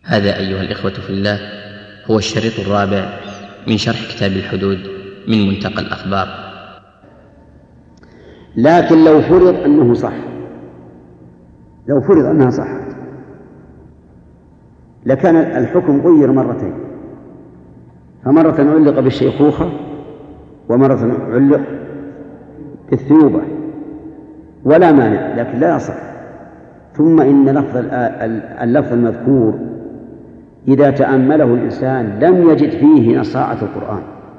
هذا أيها الإخوة في الله هو الشريط الرابع من شرح كتاب الحدود من منتقى الأخبار. لكن لو فرض أنه صح، لو فرض أنها صحت لكان الحكم غير مرتين، فمرة علق بالشيخوخة ومرة علق بالثيوبة ولا مانع، لكن لا يصح. ثم إن اللفظ المذكور إذا تأمله الإنسان لم يجد فيه نصاعة القرآن.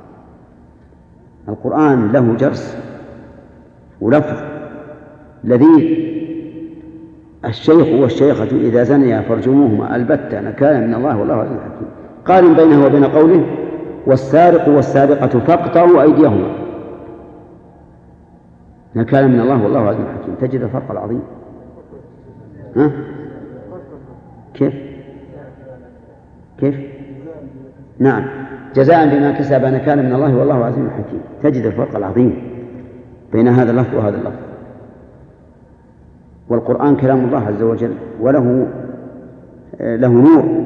القرآن له جرس ولفظ لذيذ. الشيخ والشيخة إذا زنيا فارجموهما البتة نكالا من الله والله عزيز حكيم. قارن بينه وبين قوله والسارق والسارقة فاقطعوا أيديهما نكالا من الله والله عزيز حكيم. تجد الفرق العظيم. ها؟ كيف؟ نعم، جزاء بما كسب نكالا من الله والله عزيز حكيم. تجد الفرق العظيم بين هذا اللفظ وهذا اللفظ. والقرآن كلام الله عز وجل، وله نور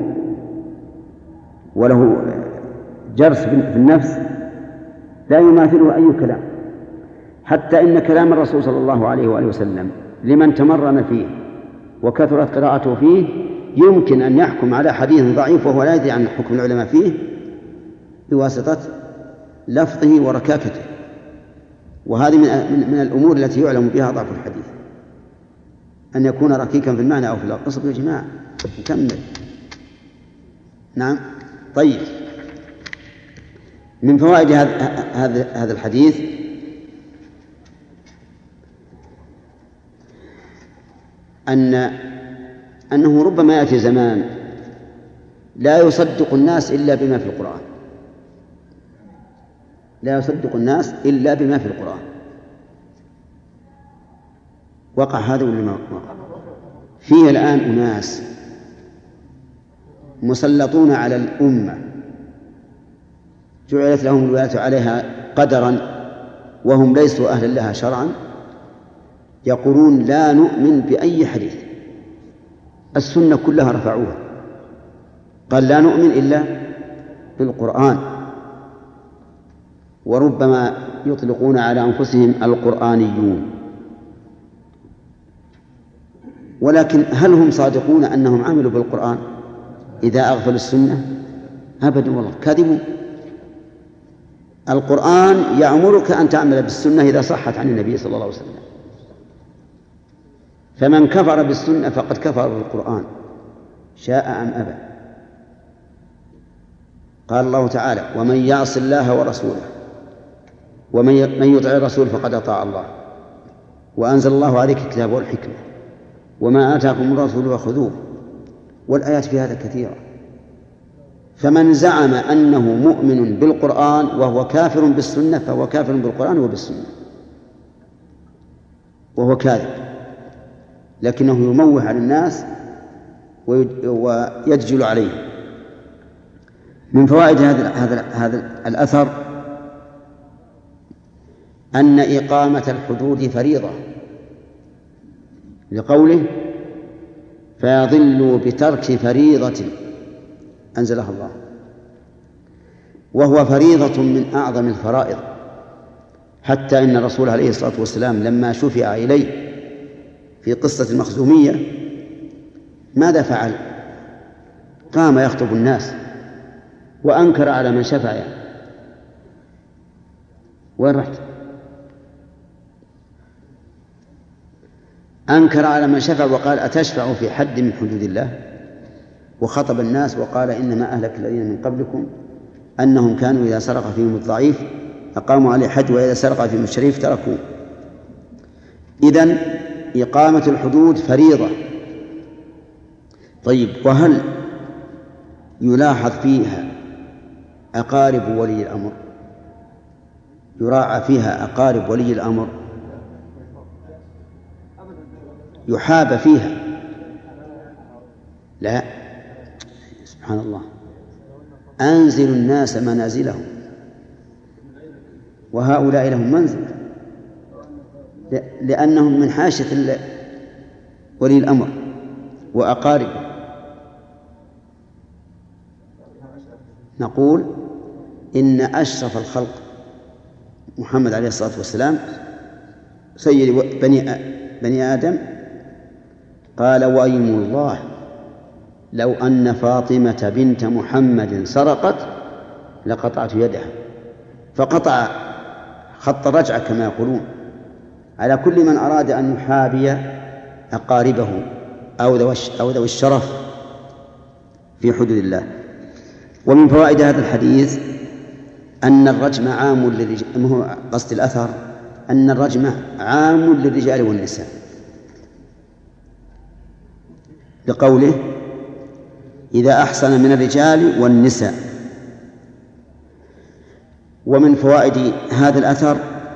وله جرس في النفس لا يماثله أي كلام، حتى إن كلام الرسول صلى الله عليه وآله وسلم لمن تمرن فيه وكثرت قراءته فيه يمكن أن يحكم على حديث ضعيف وهو لا يدري عن حكم العلماء فيه بواسطة لفظه وركاكته. وهذه من الأمور التي يعلم بها ضعف الحديث، أن يكون ركيكا في المعنى أو في اللفظ. اصبر يا جماعة نكمل. نعم. طيب، من فوائد هذا الحديث أنه ربما يأتي زمان لا يصدق الناس إلا بما في القرآن، لا يصدق الناس إلا بما في القرآن. وقع هذا ولا ما وقع؟ فيه الآن أناس مسلطون على الأمة جعلت لهم الولاية عليها قدرا وهم ليسوا أهلا لها شرعا، يقولون لا نؤمن بأي حديث، السنة كلها رفعوها، قال لا نؤمن إلا بالقرآن. وربما يطلقون على أنفسهم القرآنيون. ولكن هل هم صادقون أنهم عملوا بالقرآن إذا أغفلوا السنة؟ أبدا والله، كاذبون. القرآن يأمرك أن تعمل بالسنة إذا صحت عن النبي صلى الله عليه وسلم. فمن كفر بالسنة فقد كفر بالقرآن شاء أم أبى. قال الله تعالى ومن يعص الله ورسوله ومن يطع الرسول فقد أطاع الله وأنزل الله عليك الكتاب والحكمة وما آتاكم الرسول فخذوه. والآيات في هذا كثيرة. فمن زعم أنه مؤمن بالقرآن وهو كافر بالسنة فهو كافر بالقرآن وبالسنة، وهو كاذب، لكنه يموه على الناس ويدجل عليه. من فوائد هذا الأثر أن إقامة الحدود فريضة، لقوله فيضل بترك فريضة أنزلها الله، وهو فريضة من أعظم الفرائض. حتى إن الرسول عليه الصلاة والسلام لما شفع إليه في قصة المخزومية ماذا فعل؟ قام يخطب الناس وأنكر على من شفع. وين رحت؟ أنكر على من شفع وقال أتشفع في حد من حدود الله؟ وخطب الناس وقال إنما أهلك الذين من قبلكم أنهم كانوا إذا سرق فيهم الضعيف أقاموا عليه حد وإذا سرق فيهم الشريف تركوه. إذن إقامة الحدود فريضة. طيب، وهل يلاحظ فيها أقارب ولي الأمر؟ يراعى فيها أقارب ولي الأمر؟ يحاب فيها؟ لا، سبحان الله. أنزل الناس منازلهم وهؤلاء لهم منزل، لأنهم من حاشية ولي الأمر وأقاربه. نقول إن أشرف الخلق محمد عليه الصلاة والسلام سيد بني آدم قال: وأيم الله لو أن فاطمة بنت محمد سرقت لقطعت يدها. فقطع خط رجعة كما يقولون على كل من أراد أن يحابي أقاربه أو ذوي الشرف في حدود الله. ومن فوائد هذا الحديث أن الرجم عام للرجال، قصد الأثر أن الرجم عام للرجال والنساء، بقوله: إذا أحصن من الرجال والنساء. ومن فوائد هذا الأثر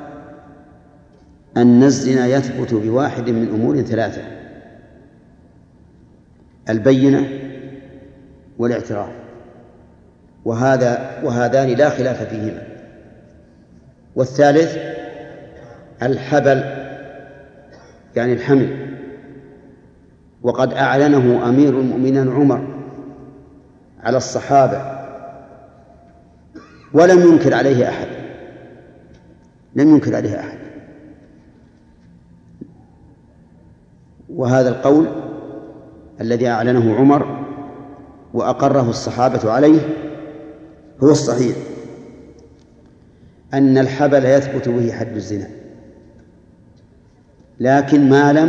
أن الزنا يثبت بواحد من أمور ثلاثة: البينة والاعتراف، وهذان لا خلاف فيهما. والثالث الحبل يعني الحمل، وقد أعلنه أمير المؤمنين عمر على الصحابة ولم ينكر عليه أحد، وهذا القول الذي أعلنه عمر وأقره الصحابة عليه هو الصحيح، أن الحبل يثبت به حد الزنا، لكن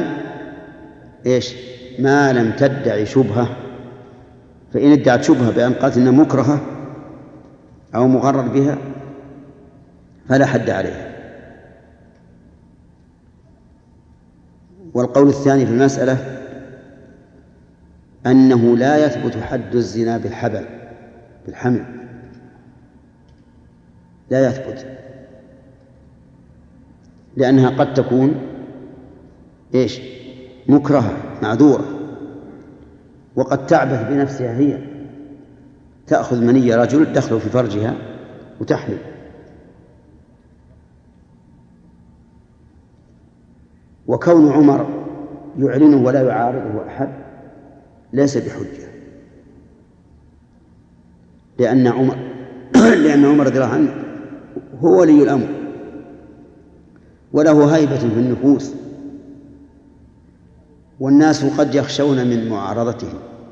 ما لم تدعي شبهة. فإن ادعت شبهة بأن قالت إنها مكرهة أو مغرر بها فلا حد عليها. والقول الثاني في المسألة أنه لا يثبت حد الزنا بالحمل، لا يثبت، لأنها قد تكون مكرهة معذورة، وقد تعبث بنفسها، هي تأخذ مني رجل تدخل في فرجها وتحمل. وكون عمر يعلنه ولا يعارضه أحد ليس بحجة، لأن عمر رضي الله عنه هو ولي الأمر وله هيبة في النفوس، والناس قد يخشون من معارضته،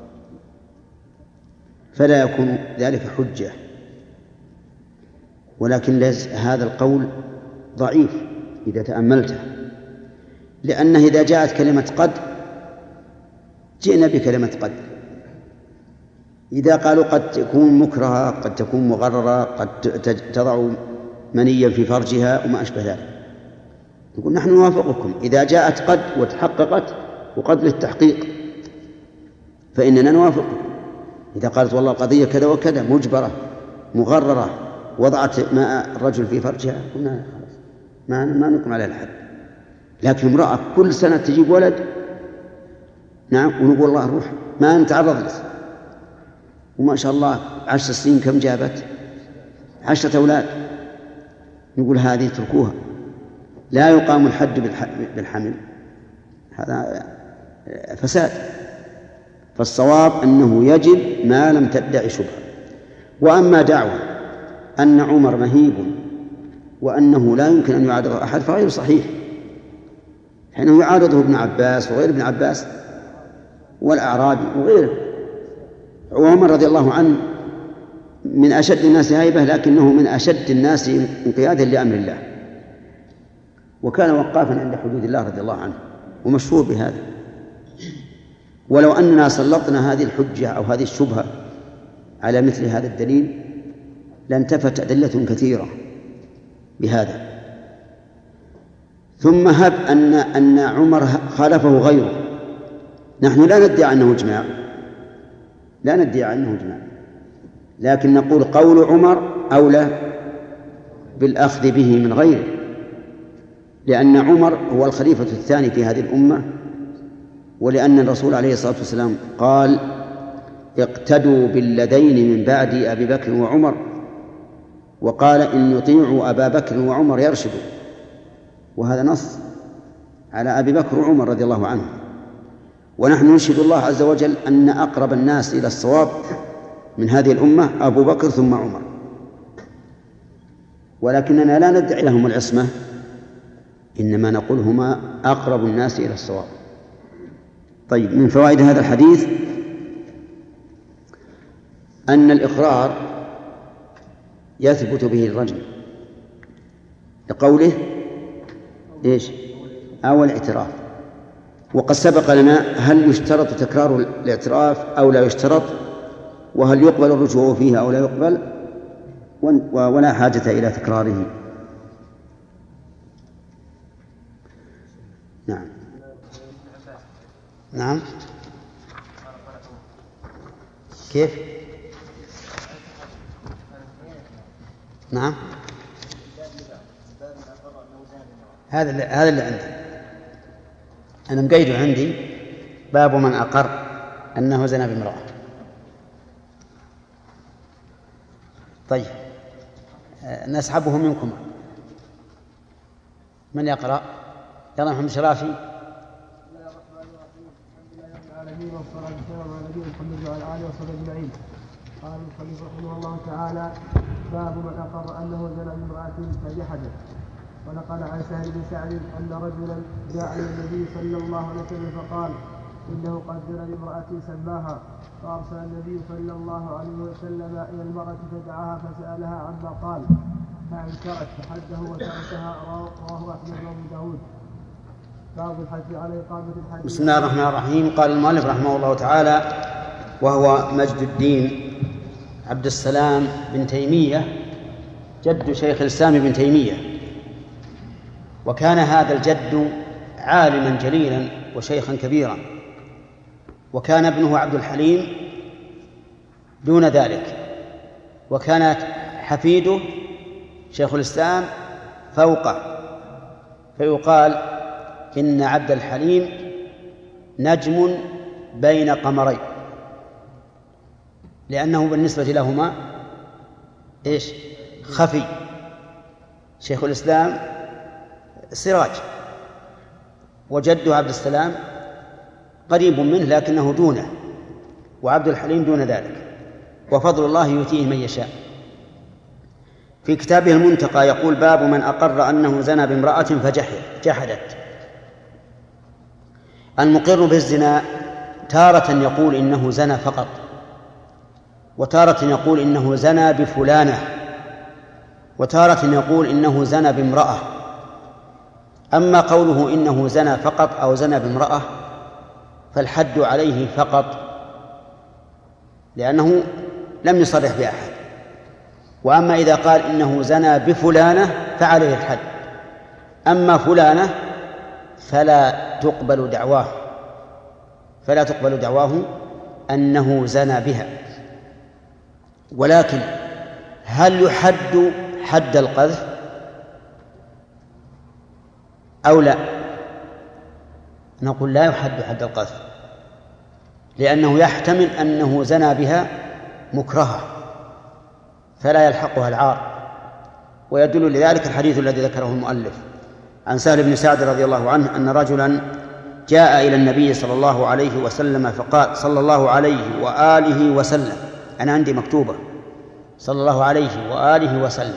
فلا يكون ذلك حجة. ولكن هذا القول ضعيف إذا تأملته، لأنه إذا جاءت كلمة قد جئنا بكلمة قد. إذا قالوا قد تكون مكرهة، قد تكون مغررة، قد تضع منيا في فرجها وما أشبه ذلك، نقول نحن نوافقكم. إذا جاءت قد وتحققت، وقد للتحقيق، فإننا نوافقكم. إذا قالت والله القضية كذا وكذا، مجبرة مغررة، وضعت ماء الرجل في فرجها، قلنا خلاص ما نقم عليها الحد. لكن امرأة كل سنة تجيب ولد، نعم، ونقول الله روح ما نتعرض له، وما شاء الله 10 سنين كم جابت؟ 10 أولاد، نقول هذه اتركوها، لا يقام الحد بالحمل، هذا فساد. فالصواب أنه يجب ما لم تدعي شبهة. وأما دعوة أن عمر مهيب وأنه لا يمكن أن يعارضه أحد فغير صحيح، حينه يعارضه ابن عباس وغير ابن عباس والأعرابي وغيره. وعمر رضي الله عنه من أشد الناس هيبة، لكنه من أشد الناس انقيادا لأمر الله، وكان وقافا عند حدود الله رضي الله عنه، ومشهور بهذا. ولو أننا سلطنا هذه الحجة أو هذه الشبهة على مثل هذا الدليل لانتفت أدلة كثيرة بهذا. ثم هب أن عمر خالفه غيره، نحن لا ندعي أنه إجماع، لكن نقول قول عمر أولى بالأخذ به من غيره، لأن عمر هو الخليفة الثاني في هذه الأمة، ولأن الرسول عليه الصلاة والسلام قال: اقتدوا بالذين من بعد أبي بكر وعمر، وقال: إن يطيعوا أبا بكر وعمر يرشدوا. وهذا نص على أبي بكر وعمر رضي الله عنهم. ونحن نشهد الله عز وجل أن أقرب الناس إلى الصواب من هذه الأمة أبو بكر ثم عمر، ولكننا لا ندعي لهم العصمة، إنما نقول هما أقرب الناس إلى الصواب. طيب، من فوائد هذا الحديث أن الإقرار يثبت به الرجم لقوله إيش؟ أو الاعتراف. وقد سبق لنا هل يشترط تكرار الاعتراف أو لا يشترط، وهل يقبل الرجوع فيه أو لا يقبل، ولا حاجة إلى تكراره. نعم. نعم. كيف؟ نعم. هذا اللي عندي، أنا مقيده عندي باب من أقر أنه زنى بامرأة. طيب، نسحبه منكم، من يقرأ؟ يلا محمد شرافي. والصلاة والسلام على نبينا محمد وعلى آله وصحبه أجمعين. قال المصنف رحمه الله تعالى: باب من أقر أنه زنى بامرأة فجحدت. ونقل عن سهل بن سعد أن رجلا جاء إلى النبي صلى الله عليه وسلم فقال: إنه قد زنى بامرأة سماها. فأرسل النبي صلى الله عليه وسلم إلى المرأة فدعاها فسألها عما قال، فأنكرت فحده وتركها. رواه أحمد وأبو داود. باب الحث على إقامة الحد. بسم الله الرحمن الرحيم. قال المؤلف رحمه الله تعالى، وهو مجد الدين عبد السلام بن تيمية، جد شيخ الإسلام بن تيمية. وكان هذا الجد عالما جليلا وشيخا كبيرا، وكان ابنه عبد الحليم دون ذلك، وكانت حفيده شيخ الإسلام فوقه، فيقال إن عبد الحليم نجم بين قمرين، لأنه بالنسبة لهما إيش؟ خفي. شيخ الإسلام سراج، وجده عبد السلام قريب منه لكنه دونه، وعبد الحليم دون ذلك، وفضل الله يؤتيه من يشاء. في كتابه المنتقى يقول: باب من أقر أنه زنى بامرأة فجحدت. المقر بالزنا تارة يقول إنه زنى فقط، وتارة يقول إنه زنى بفلانة، وتارة يقول إنه زنى بامرأة. أما قوله إنه زنى فقط أو زنى بامرأة فالحد عليه فقط، لأنه لم يصرح بأحد. وأما إذا قال إنه زنى بفلانة فعليه الحد. أما فلانة فلا تقبل دعواه أنه زنى بها. ولكن هل يحد حد القذف أو لا؟ نقول لا يحد حد القذف، لأنه يحتمل أنه زنى بها مكرهة فلا يلحقها العار. ويدل لذلك الحديث الذي ذكره المؤلف عن سهل بن سعد رضي الله عنه أن رجلا جاء إلى النبي صلى الله عليه وسلم فقال صلى الله عليه وآله وسلم، أنا عندي مكتوبة صلى الله عليه وآله وسلم،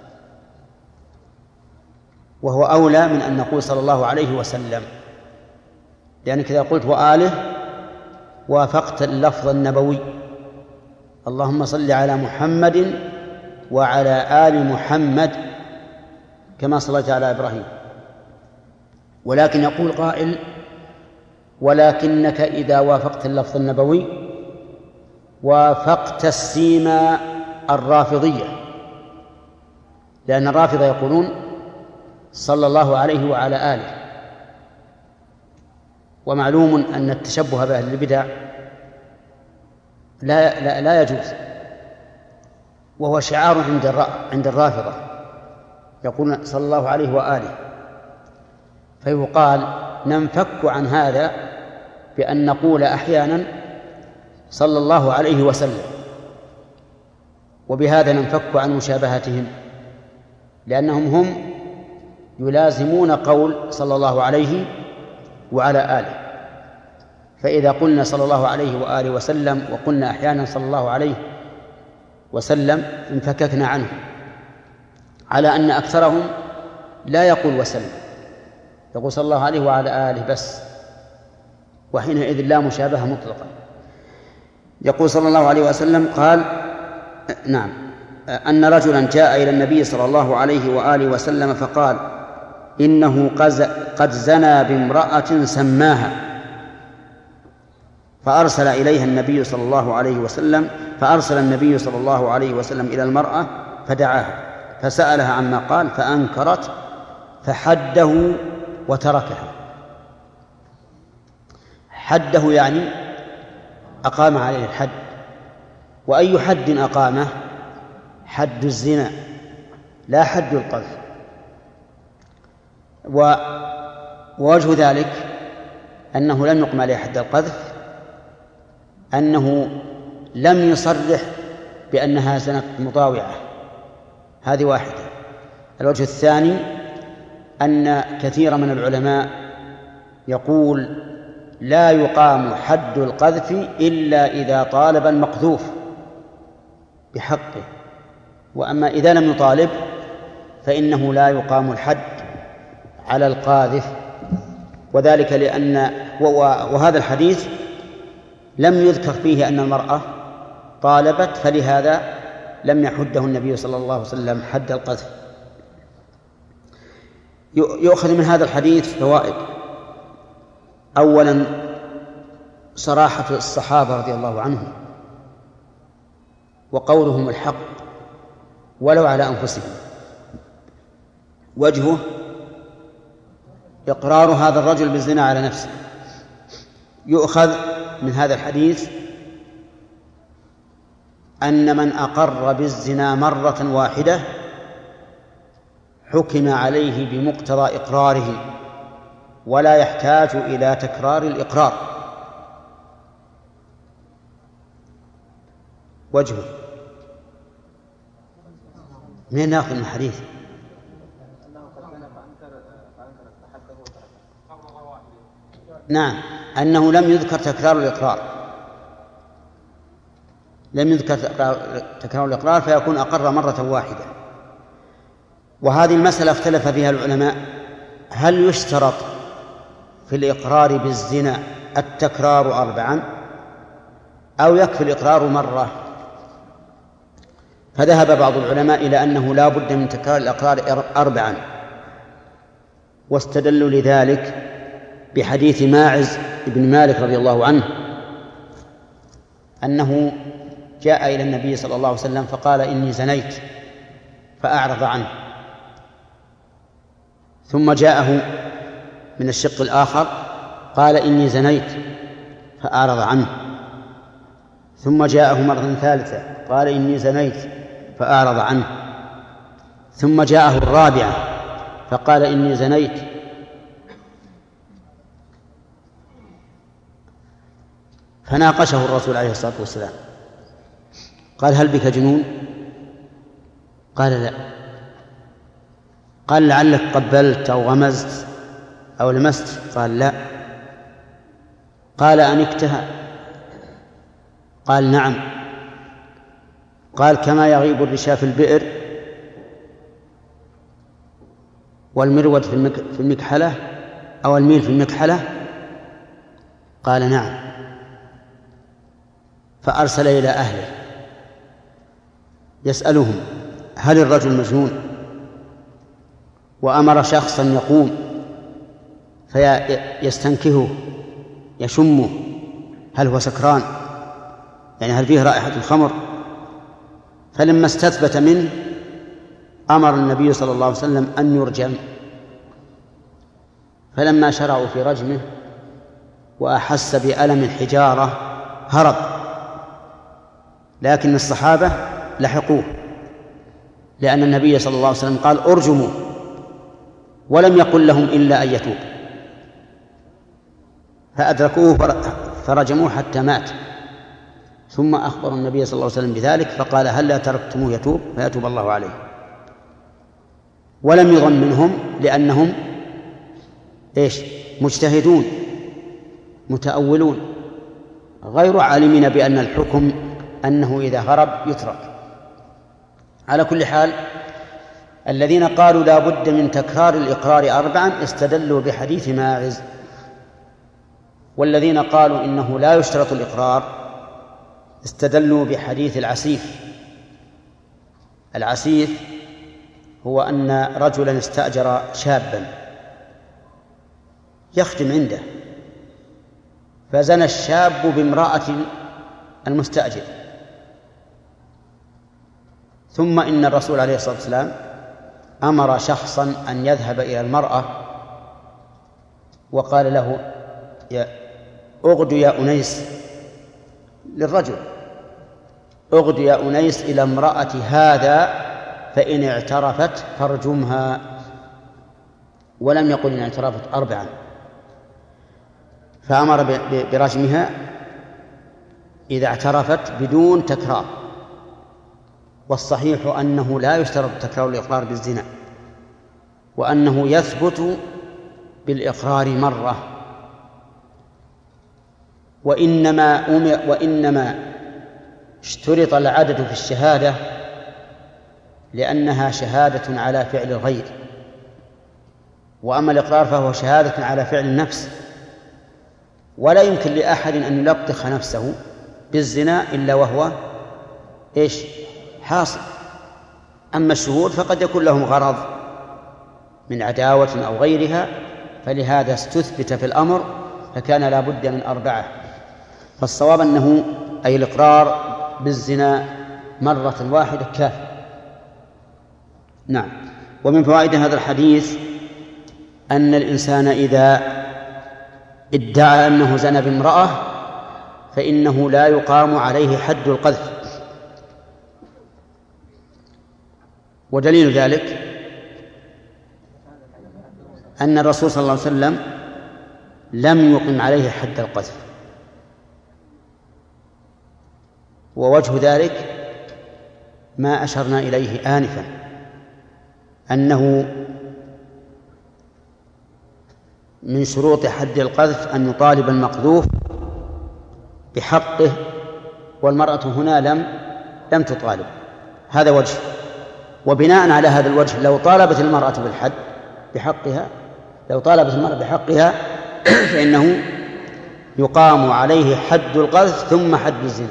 وهو أولى من أن نقول صلى الله عليه وسلم، لأنك إذا قلت وآله وافقت اللفظ النبوي: اللهم صل على محمد وعلى آل محمد كما صليت على إبراهيم. ولكن يقول قائل: ولكنك إذا وافقت اللفظ النبوي وافقت السيما الرافضية، لأن الرافضة يقولون صلى الله عليه وعلى آله. ومعلوم أن التشبه بأهل البدع لا يجوز، وهو شعار عند الرافضة، يقولون صلى الله عليه وآله. فيقال ننفك عن هذا بأن نقول أحيانا صلى الله عليه وسلم، وبهذا ننفك عن مشابهتهم، لأنهم هم يلازمون قول صلى الله عليه وعلى آله. فإذا قلنا صلى الله عليه وآله وسلم وقلنا أحيانا صلى الله عليه وسلم انفككنا عنه، على أن أكثرهم لا يقول وسلم، يقول صلى الله عليه وعلى آله بس، وحينئذ لا مشابهة مطلقا. يقول صلى الله عليه وسلم قال نعم أن رجلا جاء إلى النبي صلى الله عليه وآله وسلم فقال إنه قد زنى بامرأة سماها، فأرسل النبي صلى الله عليه وسلم إلى المرأة فدعاها فسألها عما قال فأنكرت فحده وتركها. حده يعني أقام عليه الحد. وأي حد أقامه؟ حد الزنا لا حد القذف. ووجه ذلك أنه لم يقم عليه حد القذف أنه لم يصرح بأنها زنت مطاوعة، هذه واحدة. الوجه الثاني أن كثير من العلماء يقول لا يقام حد القذف إلا إذا طالب المقذوف بحقه، وأما إذا لم يطالب فإنه لا يقام الحد على القاذف. وذلك لأن وهذا الحديث لم يذكر فيه أن المرأة طالبت، فلهذا لم يحده النبي صلى الله عليه وسلم حد القذف. يؤخذ من هذا الحديث فوائد. أولا صراحة الصحابة رضي الله عنهم وقولهم الحق ولو على أنفسهم. وجهه إقرار هذا الرجل بالزنا على نفسه. يؤخذ من هذا الحديث أن من أقر بالزنا مرة واحدة حكم عليه بمقتضى إقراره ولا يحتاج إلى تكرار الإقرار. وجهه من ناخذ من الحديث؟ نعم، أنه لم يذكر تكرار الإقرار، لم يذكر تكرار الإقرار فيكون أقر مرة واحدة. وهذه المسألة اختلف فيها العلماء، هل يشترط في الإقرار بالزنا التكرار 4 أو يكفي الإقرار مرة؟ فذهب بعض العلماء إلى أنه لا بد من تكرار الإقرار 4، واستدلوا لذلك بحديث ماعز بن مالك رضي الله عنه أنه جاء إلى النبي صلى الله عليه وسلم فقال إني زنيت فأعرض عنه، ثم جاءه من الشق الآخر قال إني زنيت فأعرض عنه، ثم جاءه مرة ثالثة قال إني زنيت فأعرض عنه، ثم جاءه الرابعة فقال إني زنيت فناقشه الرسول عليه الصلاة والسلام قال هل بك جنون؟ قال لا. قال لعلك قبلت أو غمزت أو لمست؟ قال لا. قال أنكتها؟ قال نعم. قال كما يغيب الرشا في البئر والمرود في المكحلة أو الميل في المكحلة؟ قال نعم. فأرسل إلى أهله يسألهم هل الرجل مجنون؟ وأمر شخصا يقوم فيستنكهه يشمه هل هو سكران، يعني هل فيه رائحة الخمر؟ فلما استثبت منه أمر النبي صلى الله عليه وسلم أن يرجم. فلما شرعوا في رجمه وأحس بألم الحجارة هرب، لكن الصحابة لحقوه لأن النبي صلى الله عليه وسلم قال ارجموا، ولم يقل لهم إلا أن يتوب، فأدركوه فرجموه حتى مات. ثم أخبر النبي صلى الله عليه وسلم بذلك فقال هل لا تركتموه يتوب فيتوب الله عليه. ولم يظن منهم لأنهم مجتهدون متأولون غير عالمين بأن الحكم أنه إذا هرب يترك. على كل حال الذين قالوا لا بد من تكرار الإقرار 4 استدلوا بحديث ماعز، والذين قالوا إنه لا يشترط الإقرار استدلوا بحديث العسيف. العسيف هو أن رجلا استأجر شابا يخدم عنده، فزنى الشاب بامرأة المستأجر، ثم إن الرسول عليه الصلاة والسلام أمر شخصا أن يذهب إلى المرأة وقال له أغد يا أنيس، للرجل أغد يا أنيس إلى امرأة هذا فإن اعترفت فارجمها، ولم يقل إن اعترفت 4، فأمر برجمها إذا اعترفت بدون تكرار. والصحيح أنه لا يشترط تكرار الإقرار بالزنا، وأنه يثبت بالإقرار مرة، وإنما اشترط العدد في الشهادة لأنها شهادة على فعل الغير، وأما الإقرار فهو شهادة على فعل النفس، ولا يمكن لأحد أن يلطخ نفسه بالزنا إلا وهو حاصل. أما الشهود فقد يكون لهم غرض من عداوة أو غيرها، فلهذا استثبت في الأمر فكان لا بد من 4. فالصواب أنه أي الإقرار بالزنا مرة واحدة كافٍ. نعم. ومن فوائد هذا الحديث أن الإنسان إذا ادعى أنه زنى بامرأة فإنه لا يقام عليه حد القذف، ودليل ذلك أن الرسول صلى الله عليه وسلم لم يقم عليه حد القذف، ووجه ذلك ما أشرنا إليه آنفا، أنه من شروط حد القذف أن يطالب المقذوف بحقه، والمرأة هنا لم تطالب. هذا وجه. وبناء على هذا الوجه لو طالبت المرأة بحقها فإنه يقام عليه حد القذف ثم حد الزنا.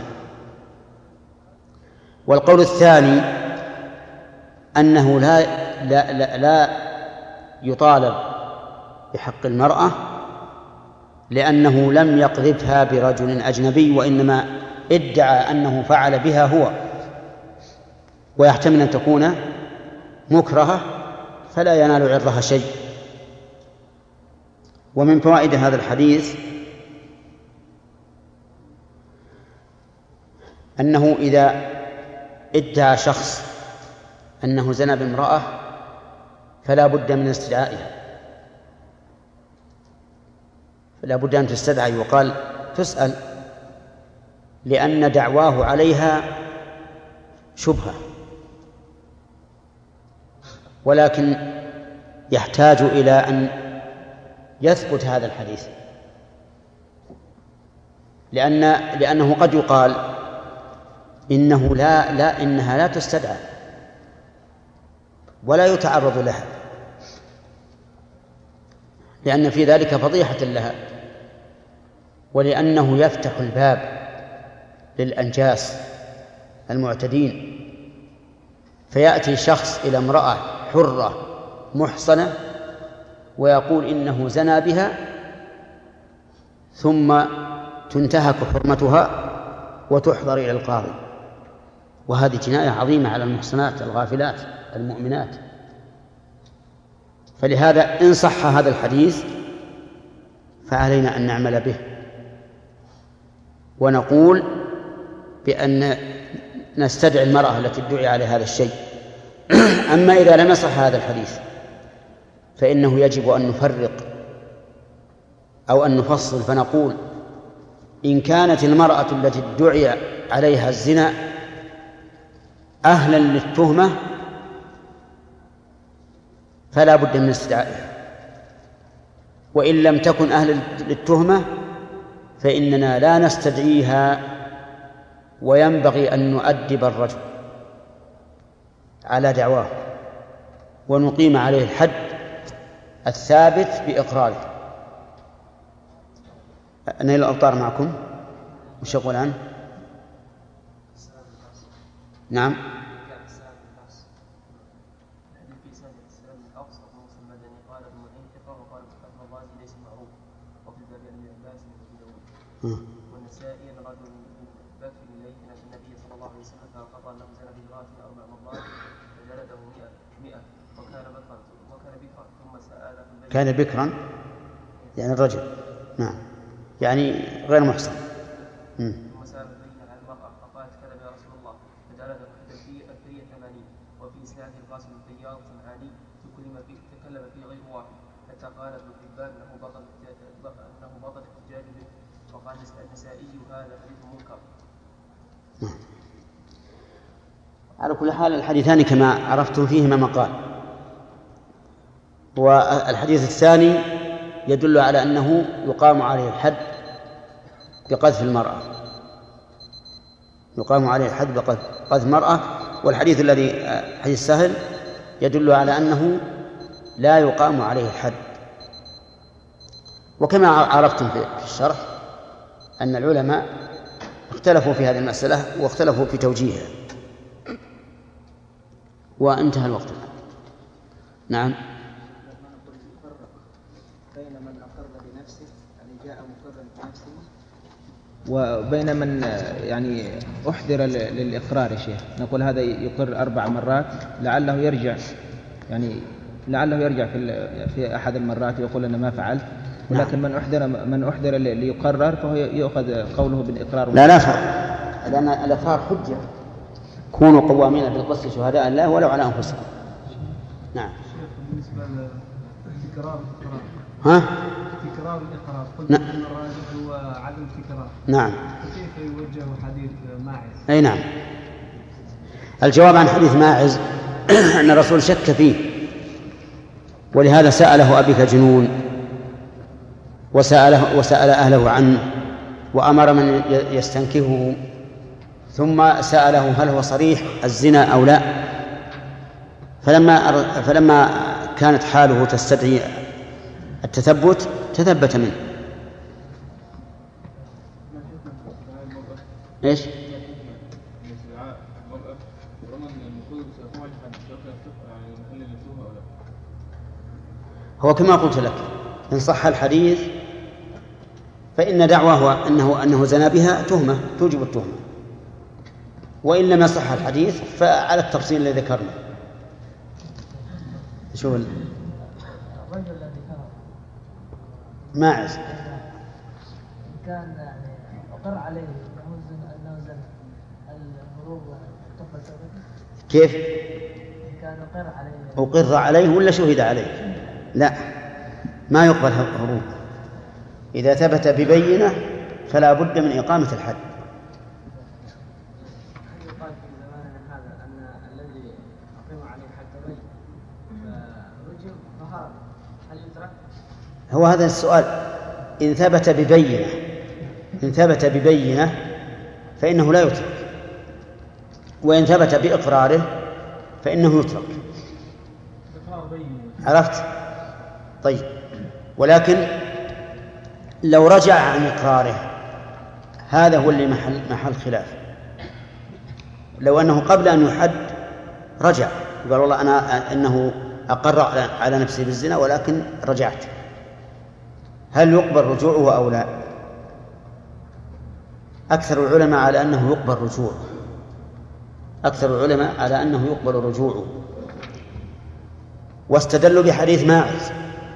والقول الثاني أنه لا يطالب بحق المرأة لأنه لم يقذفها برجل أجنبي، وإنما ادعى أنه فعل بها هو، ويحتمل أن تكون مكرهة فلا ينال عرضها شيء. ومن فوائد هذا الحديث أنه إذا ادعى شخص أنه زنى بامرأة فلا بد من استدعائها، فلا بد أن تستدعى وقال تسأل، لأن دعواه عليها شبهة، ولكن يحتاج إلى أن يثبت هذا الحديث، لأنه قد يقال إنها لا تستدعى ولا يتعرض لها، لأن في ذلك فضيحة لها، ولأنه يفتح الباب للأنجاس المعتدين. فيأتي شخص إلى امرأة حرة محصنة ويقول إنه زنى بها، ثم تنتهك حرمتها وتحضر إلى القاضي، وهذه جناية عظيمة على المحصنات الغافلات المؤمنات. فلهذا إن صح هذا الحديث فعلينا أن نعمل به، ونقول بأن نستدعي المرأة التي ادعي على هذا الشيء. أما إذا لم يصح هذا الحديث فإنه يجب أن نفرق أو أن نفصل، فنقول إن كانت المرأة التي ادعي عليها الزنا أهلا للتهمة فلا بد من استدعائها، وإن لم تكن أهلا للتهمة فإننا لا نستدعيها، وينبغي أن نؤدب الرجل على دعواه ونقيم عليه الحد الثابت بإقراره. نيل الأوطار معكم وش يقول عنه؟ نعم. والنسائي أن رجل بكر إليه أن النبي صلى الله عليه وسلم فقضى أنه زنى بامرأة أربع مرات فجلده 100 وكان بكرا ثم سأله كان بكرا يعني الرجل، نعم، يعني غير محصن. ثم سأل البينة عن المرأة فقالت كذب يا رسول الله فجلده الفرية 80 وفي إسناده القاسم الفياض سمعاني تكلم فيه غير واحد حتى قال ابن حبان أنه بطل احتجاج به وقال النسائي هذا حديث منكر. على كل حال الحديثان كما عرفتم فيهما مقال، والحديث الثاني يدل على أنه يقام عليه الحد بقذف المرأة، يقام عليه الحد بقذف المرأة. والحديث الذي حديث سهل يدل على أنه لا يقام عليه الحد. وكما عرفتم في الشرح أن العلماء اختلفوا في هذه المسألة واختلفوا في توجيهها. وانتهى الوقت. نعم. بين من أقر بنفسه يعني جاء مقرا بنفسه وبين من يعني أحضر للإقرار يا شيخ، نقول هذا يقر 4 مرات لعله يرجع، يعني لعله يرجع في أحد المرات ويقول أنا ما فعلت، ولكن من أحضر ليقرر فهو يأخذ قوله بالإقرار. لا فرق، لأن الإقرار حجة. كونوا قوامين بالقسط شهداء الله ولو على أنفسكم. نعم. بالنسبة لتكرار الإقرار قلت أن الراجح هو عدم التكرار. نعم. فكيف يوجه حديث ماعز؟ أي نعم. الجواب عن حديث ماعز أن الرسول شك فيه، ولهذا سأله أبيك جنون وسأل أهله عنه وأمر من يستنكفه، ثم سأله هل هو صريح الزنا أو لا. فلما كانت حاله تستدعي التثبت تثبت منه. إيش؟ هو كما قلت لك إن صح الحديث فإن دعواه أنه زنى بها تهمة توجب التهمة، وإن لم يصح الحديث فعلى التفصيل الذي ذكرنا. شوف الرجل الذي ماعز كان يعني أقر عليه أنه زنى الهروب تقبل توبته؟ كيف؟ كان أقر عليه. أقر عليه ولا شهد عليه؟ لا، ما يقبل هروب. إذا ثبت ببينة فلا بد من إقامة الحد. يقال في زماننا هذا أن الذي أقيم عليه حد بين فرجم فهرب هل يترك؟ هو هذا السؤال. إن ثبت ببينة فإنه لا يترك، وإن ثبت بإقراره فإنه يترك. عرفت؟ طيب، ولكن لو رجع عن إقراره هذا هو اللي محل خلاف. لو أنه قبل أن يحد رجع قال والله أنه أقر على نفسه بالزنا ولكن رجعت، هل يقبل رجوعه أو لا؟ أكثر العلماء على أنه يقبل رجوعه، واستدلوا بحديث ماعز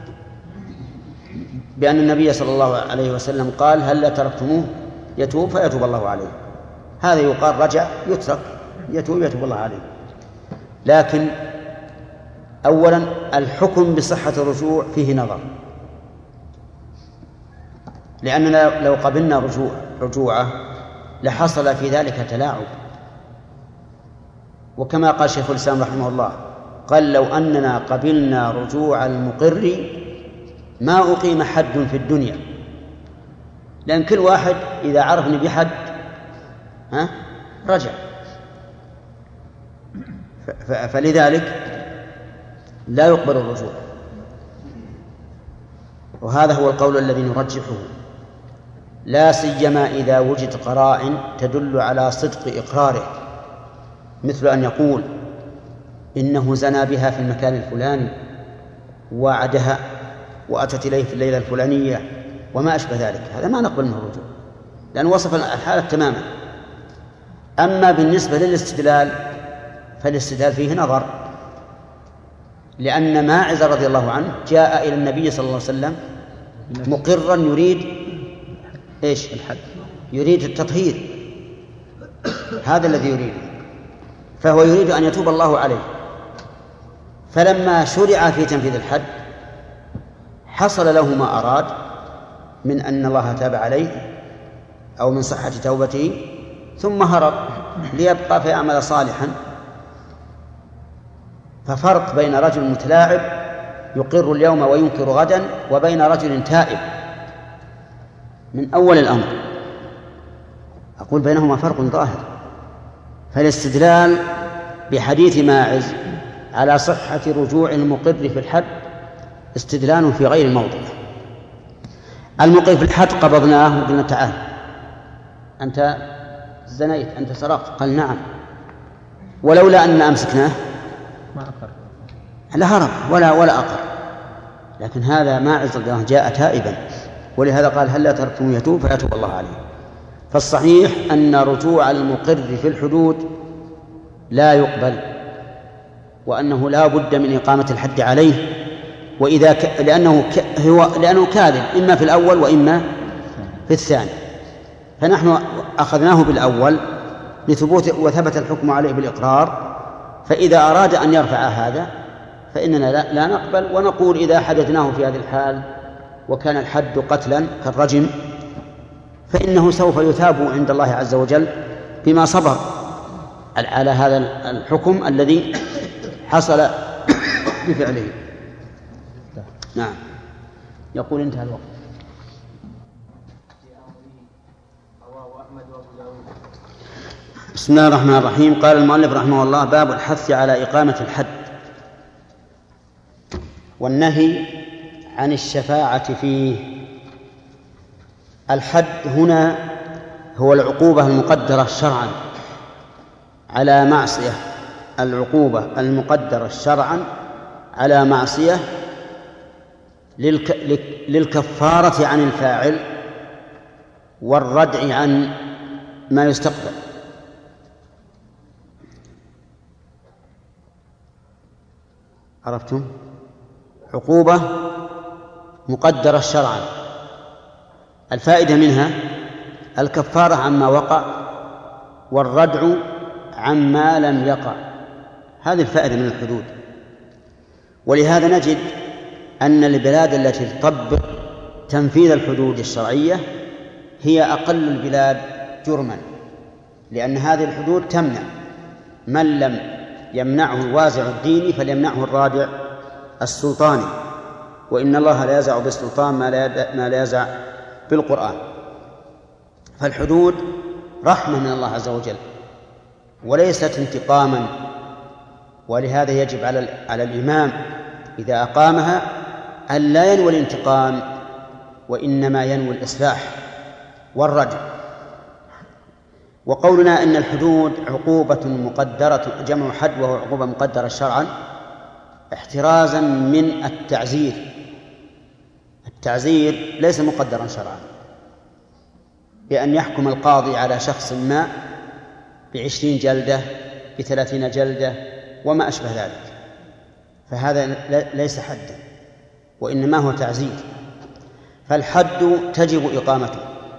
بأن النبي صلى الله عليه وسلم قال هل لا تركتموه يتوب فيتوب الله عليه. هذا يقال رجع يترك يتوب الله عليه. لكن أولا الحكم بصحة الرجوع فيه نظر، لأننا لو قبلنا رجوعه لحصل في ذلك تلاعب. وكما قال شيخ الإسلام رحمه الله قال لو أننا قبلنا رجوع المقر ما أقيم حد في الدنيا، لأن كل واحد إذا عرفني بحد رجع. فلذلك لا يقبل الرجوع، وهذا هو القول الذي نرجحه، لا سيما إذا وجد قرائن تدل على صدق إقراره، مثل أن يقول إنه زنى بها في المكان الفلاني ووعدها وأتت إليه في الليلة الفلانية وما أشبه ذلك، هذا ما نقبل منه الرجوع لأنه وصف الحالة تماما. أما بالنسبة للاستدلال فالاستدلال فيه نظر، لأن ماعز رضي الله عنه جاء إلى النبي صلى الله عليه وسلم مقرا يريد إيش؟ الحد، يريد التطهير، هذا الذي يريده، فهو يريد أن يتوب الله عليه. فلما شرع في تنفيذ الحد حصل له ما أراد من أن الله تاب عليه أو من صحة توبته، ثم هرب ليبقى فيعمل صالحا. ففرق بين رجل متلاعب يقر اليوم وينكر غدا وبين رجل تائب من أول الأمر، أقول بينهما فرق ظاهر. فالاستدلال بحديث ماعز على صحة رجوع المقر في الحد استدلال في غير موضعه. المقر في الحد قبضناه وقلنا تعال أنت زنيت، أنت سرقت، قال نعم، ولولا أن أمسكناه ما أقر، لا هرب ولا أقر. لكن هذا ماعز رضي الله عنه جاء تائبا، ولهذا قال هل لا تركتم يتوب فيتوب الله عليه. فالصحيح أن رجوع المقر في الحدود لا يقبل، وأنه لا بد من إقامة الحد عليه، وإذا لأنه كاذب إما في الأول وإما في الثاني، فنحن أخذناه بالأول لثبوت وثبت الحكم عليه بالإقرار، فإذا أراد أن يرفع هذا فإننا لا نقبل، ونقول إذا حددناه في هذه الحال وكان الحد قتلا كالرجم فإنه سوف يثاب عند الله عز وجل بما صبر على هذا الحكم الذي حصل بفعله. نعم. يقول انتهى الوقت. بسم الله الرحمن الرحيم. قال المؤلف رحمه الله: باب الحث على إقامة الحد والنهي عن الشفاعة فيه. الحد هنا هو العقوبة المقدرة شرعا على معصية، العقوبة المقدرة شرعا على معصية للكفارة عن الفاعل والردع عن ما يستقبل. عرفتم؟ عقوبة مقدرة شرعا، الفائدة منها الكفارة عما وقع والردع عما لم يقع، هذه الفائدة من الحدود. ولهذا نجد أن البلاد التي تطبق تنفيذ الحدود الشرعية هي أقل البلاد جرما، لأن هذه الحدود تمنع من لم يمنعه الوازع الديني فليمنعه الرادع السلطاني، وإن الله لا يزع بالسلطان ما لا يزع بالقرآن. فالحدود رحمة من الله عز وجل وليست انتقاما، ولهذا يجب على الإمام إذا أقامها أن لا ينوي الانتقام، وإنما ينوي الإصلاح والردع. وقولنا أن الحدود عقوبة مقدرة، جمع حد وهو عقوبة مقدرة شرعا، احترازا من التعزير. التعزير ليس مقدرا شرعا، بأن يحكم القاضي على شخص ما ب20 جلدة ب30 جلدة وما أشبه ذلك، فهذا ليس حدا وإنما هو تعزير. فالحد تجب إقامته،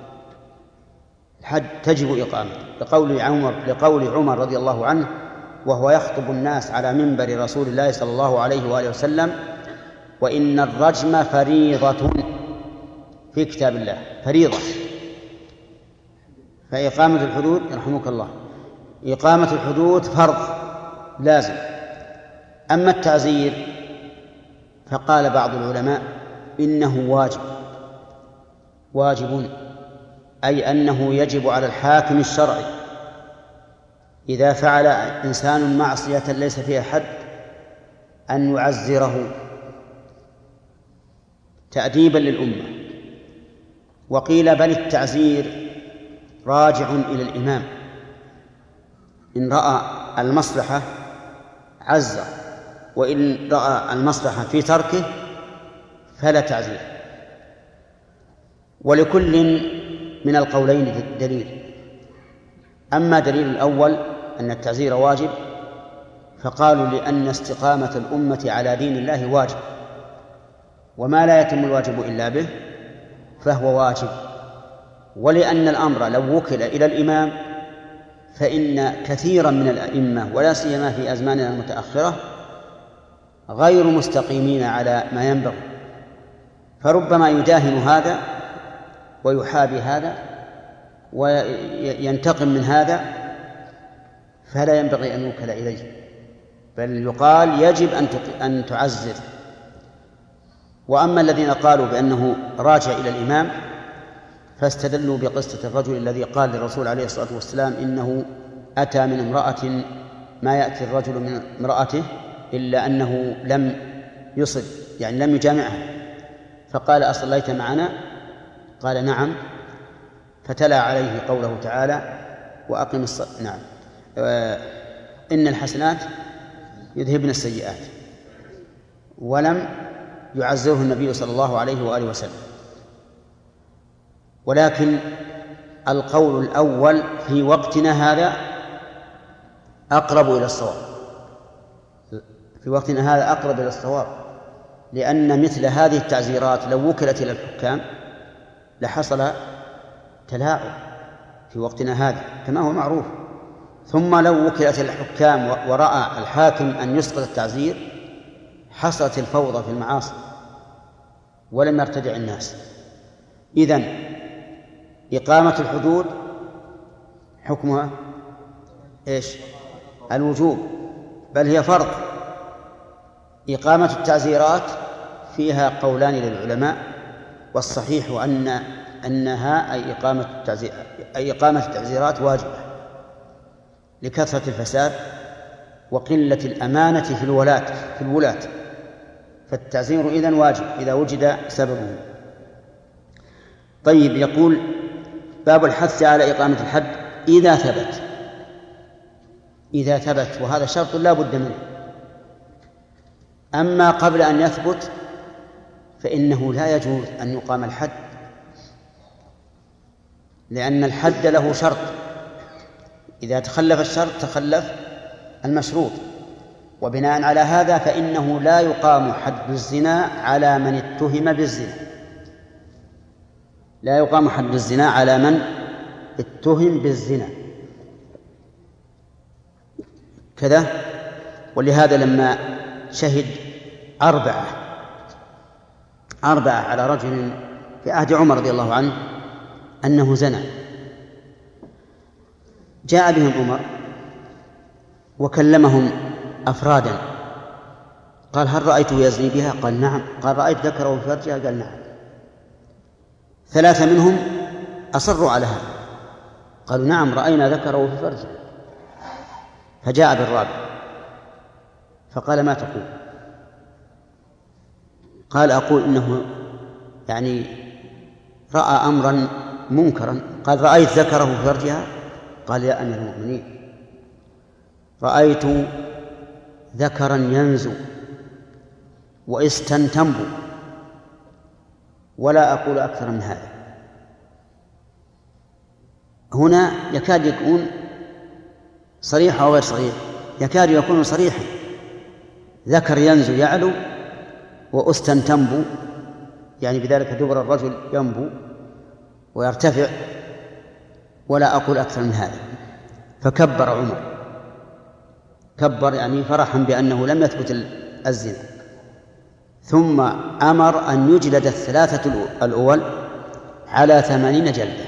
الحد تجب إقامته لقول عمر رضي الله عنه وهو يخطب الناس على منبر رسول الله صلى الله عليه وآله وسلم: وإن الرجم فريضة في كتاب الله، فريضة. فإقامة الحدود رحمك الله، إقامة الحدود فرض لازم. أما التعزير فقال بعض العلماء إنه واجب، أي أنه يجب على الحاكم الشرعي إذا فعل إنسان معصية ليس فيها حد أن يعزره تأديبا للأمة. وقيل بل التعزير راجع إلى الإمام، إن رأى المصلحة عزر، وإن رأى المصلحة في تركه فلا تعزير. ولكل من القولين دليل. أما دليل الأول أن التعزير واجب فقالوا لأن استقامة الأمة على دين الله واجب، وما لا يتم الواجب إلا به فهو واجب. ولأن الأمر لو وكل إلى الإمام فإن كثيرا من الأئمة ولا سيما في أزماننا المتأخرة غير مستقيمين على ما ينبغي، فربما يداهن هذا ويحابي هذا وينتقم من هذا، فلا ينبغي أن يوكل إليه، بل يقال يجب أن تعزر. وأما الذين قالوا بأنه راجع إلى الإمام فاستدلوا بقصة الرجل الذي قال للرسول عليه الصلاة والسلام إنه أتى من امرأة ما يأتي الرجل من امرأته إلا أنه لم يصل، يعني لم يجامعها، فقال أصليت معنا؟ قال نعم، فتلا عليه قوله تعالى وأقم الصلاة، نعم، إن الحسنات يذهبن السيئات، ولم يعزره النبي صلى الله عليه وآله وسلم. ولكن القول الأول في وقتنا هذا أقرب إلى الصواب، في وقتنا هذا أقرب إلى الصواب، لأن مثل هذه التعزيرات لو وكلت إلى الحكام لحصل تلاعب في وقتنا هذا كما هو معروف. ثم لو وكلت إلى الحكام ورأى الحاكم أن يسقط التعزير حصلت الفوضى في المعاصي ولم يرتدع الناس. إذن إقامة الحدود حكمها إيش؟ الوجوب، بل هي فرض. إقامة التعزيرات فيها قولان للعلماء، والصحيح أنها أي إقامة التعزيرات واجبة لكثرة الفساد وقلة الأمانة في الولاة، فالتعزير إذن واجب إذا وجد سببه. طيب، يقول باب الحث على إقامة الحد إذا ثبت، وهذا شرط لا بد منه. أما قبل أن يثبت فإنه لا يجوز أن يقام الحد، لأن الحد له شرط، إذا تخلف الشرط تخلف المشروط، وبناء على هذا فإنه لا يقام حد الزنا على من اتهم بالزنا، لا يقام حد الزنا على من اتهم بالزنا كذا. ولهذا لما شهد أربعة على رجل في عهد عمر رضي الله عنه أنه زنى، جاء بهم عمر وكلمهم أفرادا، قال هل رأيته يزني بها؟ قال نعم. قال رأيت ذكره في فرجها؟ قال نعم. 3 منهم أصروا على هذا، قالوا نعم رأينا ذكره في فرجها. فجاء بالرابع فقال ما تقول؟ قال أقول إنه يعني رأى أمرا منكرا. قال رأيت ذكره في فرجها؟ قال يا أمير المؤمنين رأيت ذكرا ينزو واستنتنب ولا أقول أكثر من هذا. هنا يكاد يكون صريح أو غير صريح، يكاد يكون صريحا، ذكر ينزو يعلو واستنتنب، يعني بذلك دبر الرجل ينبو ويرتفع، ولا أقول أكثر من هذا. فكبر عمر، كبر يعني فرحا بأنه لم يثبت الزنا، ثم أمر أن يجلد 3 الأول على 80 جلدة،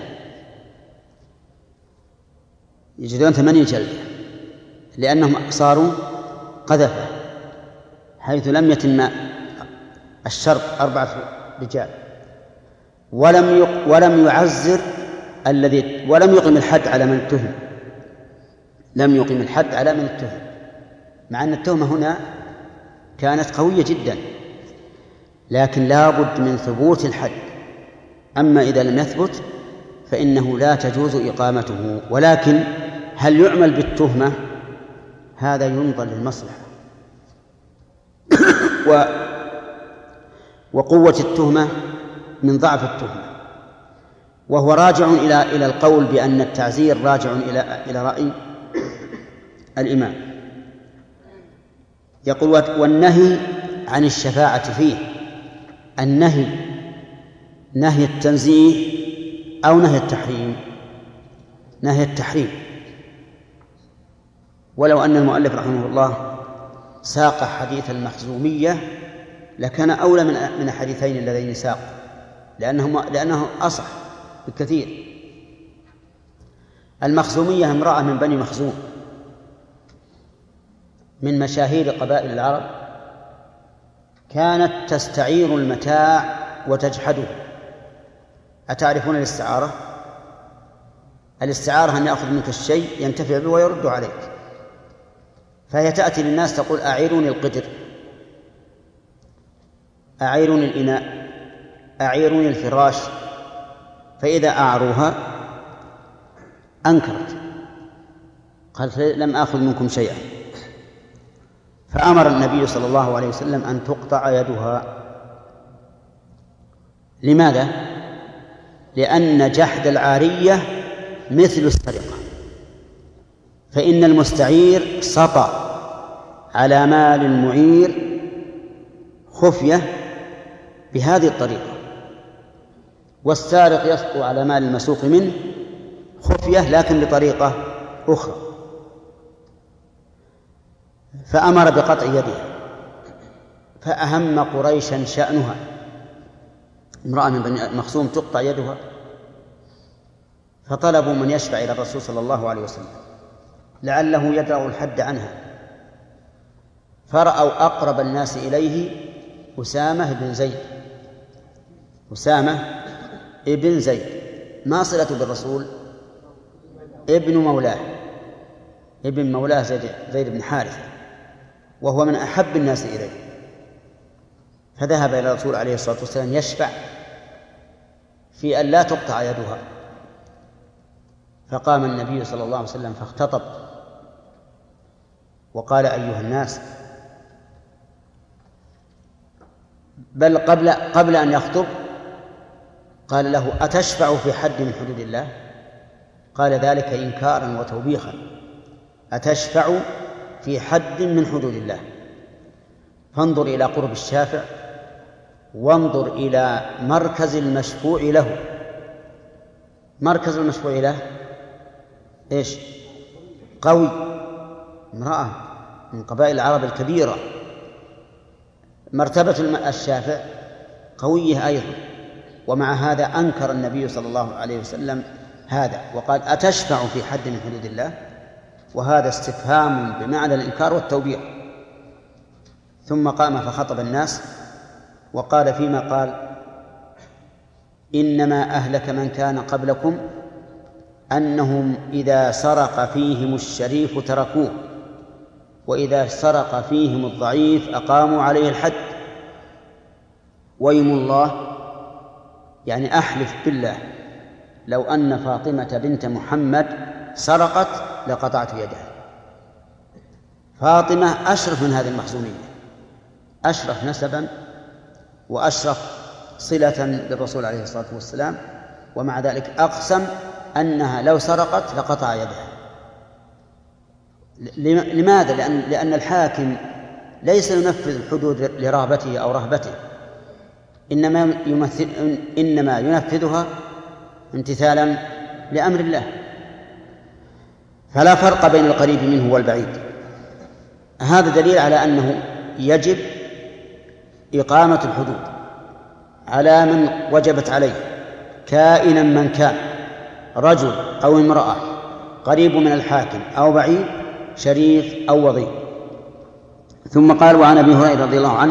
يجلدون 80 جلدة، لأنهم صاروا قذفة، حيث لم يتم الشرط 4 رجال، ولم يعزر ولم يقم الحد على من اتهم، لم يقم الحد على من اتهم، مع أن التهمة هنا كانت قوية جدا، لكن لا بد من ثبوت الحد. أما إذا لم يثبت فإنه لا تجوز إقامته. ولكن هل يعمل بالتهمة؟ هذا ينظر للمصلحة وقوة التهمة من ضعف التهمة، وهو راجع إلى القول بأن التعزير راجع إلى رأي الإمام. يقول والنهي عن الشفاعة فيه، النهي نهي التنزيه أو نهي التحريم؟ نهي التحريم. ولو أن المؤلف رحمه الله ساق حديث المخزومية لكان أولى من الحديثين اللذين ساق، لأنه أصح بكثير. المخزومية امرأة من بني مخزوم من مشاهير قبائل العرب، كانت تستعير المتاع وتجحده. أتعرفون الاستعارة؟ الاستعارة أن يأخذ منك الشيء ينتفع به ويرد عليك. فهي تأتي للناس تقول أعيروني القدر، أعيروني الإناء، أعيروني الفراش، فإذا أعروها أنكرت، قالت لم آخذ منكم شيئا. فأمر النبي صلى الله عليه وسلم أن تقطع يدها. لماذا؟ لأن جحد العارية مثل السرقة، فإن المستعير سطى على مال المعير خفية بهذه الطريقة، والسارق يسطو على مال المسوق منه خفية لكن بطريقة أخرى. فأمر بقطع يدها، فأهم قريشا شأنها، امرأة من بني مخزوم تقطع يدها، فطلبوا من يشفع إلى الرسول صلى الله عليه وسلم لعله يدرأ الحد عنها، فرأوا أقرب الناس إليه أسامة بن زيد. أسامة ابن زيد ما صلته بالرسول؟ ابن مولاه، ابن مولاه زيد بن حارثة، وهو من أحب الناس إليه. فذهب إلى الرسول عليه الصلاة والسلام يشفع في أن لا تقطع يدها. فقام النبي صلى الله عليه وسلم فاختطب وقال أيها الناس، بل قبل أن يخطب قال له أتشفع في حد من حدود الله؟ قال ذلك إنكارا وتوبيخا، أتشفع في حد من حدود الله؟ فانظر إلى قرب الشافع وانظر إلى مركز المشفوع له. مركز المشفوع له إيش؟ قوي، امرأة من قبائل العرب الكبيرة. مرتبة الشافع قوية أيضا، ومع هذا أنكر النبي صلى الله عليه وسلم هذا وقال أتشفع في حد من حدود الله؟ وهذا استفهام بمعنى الإنكار والتوبيخ. ثم قام فخطب الناس وقال فيما قال: إنما أهلك من كان قبلكم أنهم إذا سرق فيهم الشريف تركوه، وإذا سرق فيهم الضعيف أقاموا عليه الحد. ويم الله، يعني أحلف بالله لو أن فاطمة بنت محمد سرقت لقطعت يدها. فاطمة أشرف من هذه المخزومية، أشرف نسبا وأشرف صلة بالرسول عليه الصلاة والسلام، ومع ذلك أقسم أنها لو سرقت لقطع يدها. لماذا؟ لأن الحاكم ليس ينفذ الحدود لرغبته أو رهبته، إنما ينفذها امتثالا لأمر الله. فلا فرق بين القريب منه والبعيد. هذا دليل على أنه يجب إقامة الحدود على من وجبت عليه، كائنا من كان، رجل أو امرأة، قريب من الحاكم أو بعيد، شريف أو وضيع. ثم قال: وعن أبي هريرة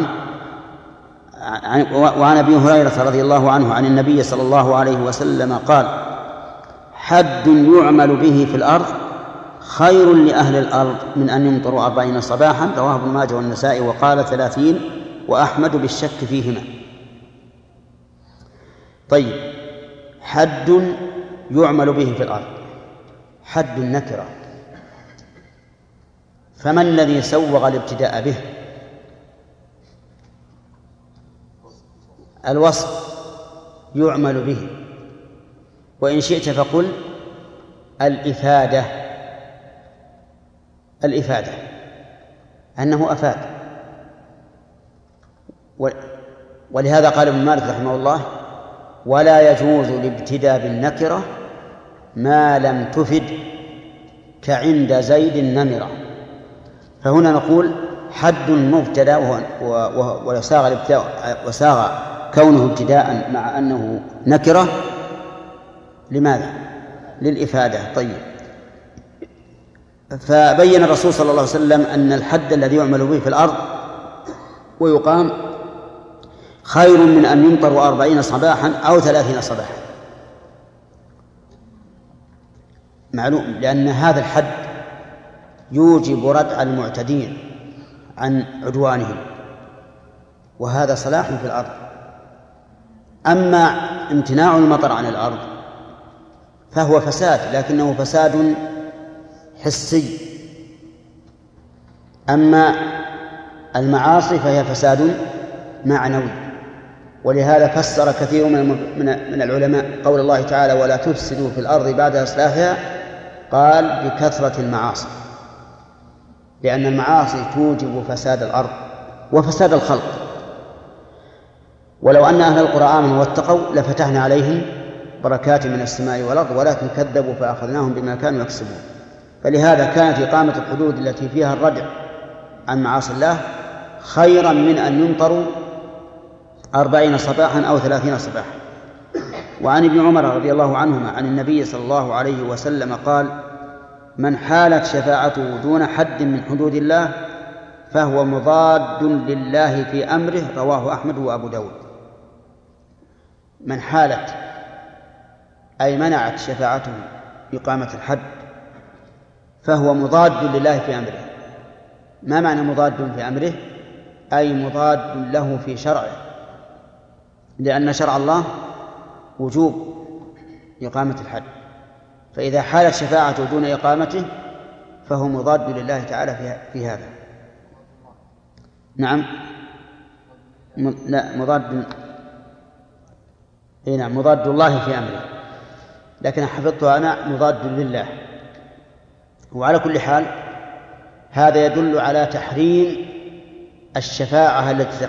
رضي الله عنه عن النبي صلى الله عليه وسلم قال: حد يعمل به في الأرض خير لأهل الأرض من أن يمطروا 40 صباحا، رواه ابن ماجه والنسائي، وقال 30 وأحمد بالشك فيهما. طيب، حد يعمل به في الأرض، حد النكرة، فما الذي سوغ الابتداء به؟ الوصف يعمل به، وإن شئت فقل الإفادة أنه أفاد. ولهذا قال ابن مالك رحمه الله: ولا يجوز الابتداء بالنكرة ما لم تفد كعند زيد النمرة. فهنا نقول حد مبتدأ وساغ كونه ابتداء مع أنه نكرة، لماذا؟ للإفادة. طيب، فبين الرسول صلى الله عليه وسلم أن الحد الذي يعمل به في الأرض ويقام خير من أن يمطر 40 صباحا أو 30 صباحا. معلوم، لأن هذا الحد يوجب ردع المعتدين عن عدوانهم، وهذا صلاح في الأرض. أما امتناع المطر عن الأرض فهو فساد، لكنه فساد حسي. أما المعاصي فهي فساد معنوي. ولهذا فسر كثير من العلماء قول الله تعالى: ولا تفسدوا في الأرض بعد إصلاحها، قال: بكثرة المعاصي، لأن المعاصي توجب فساد الأرض وفساد الخلق. ولو أن أهل القرى آمنوا واتقوا لفتحنا عليهم بركات من السماء والأرض، ولكن كذبوا فأخذناهم بما كانوا يكسبون. فلهذا كانت إقامة الحدود التي فيها الردع عن معاصي الله خيرا من أن يمطروا 40 صباحا أو 30 صباحا. وعن ابن عمر رضي الله عنهما عن النبي صلى الله عليه وسلم قال: من حالت شفاعته دون حد من حدود الله فهو مضاد لله في أمره، رواه أحمد وأبو داود. من حالت أي منعت شفاعته إقامة الحد فهو مضاد لله في أمره. ما معنى مضاد في أمره؟ أي مضاد له في شرعه، لأن شرع الله وجوب إقامة الحد، فإذا حالت شفاعته دون إقامته فهو مضاد لله تعالى في هذا. نعم، لا، مضاد الله في أمره، لكن حفظته أنا مضاد لله. وعلى كل حال هذا يدل على تحريم الشفاعة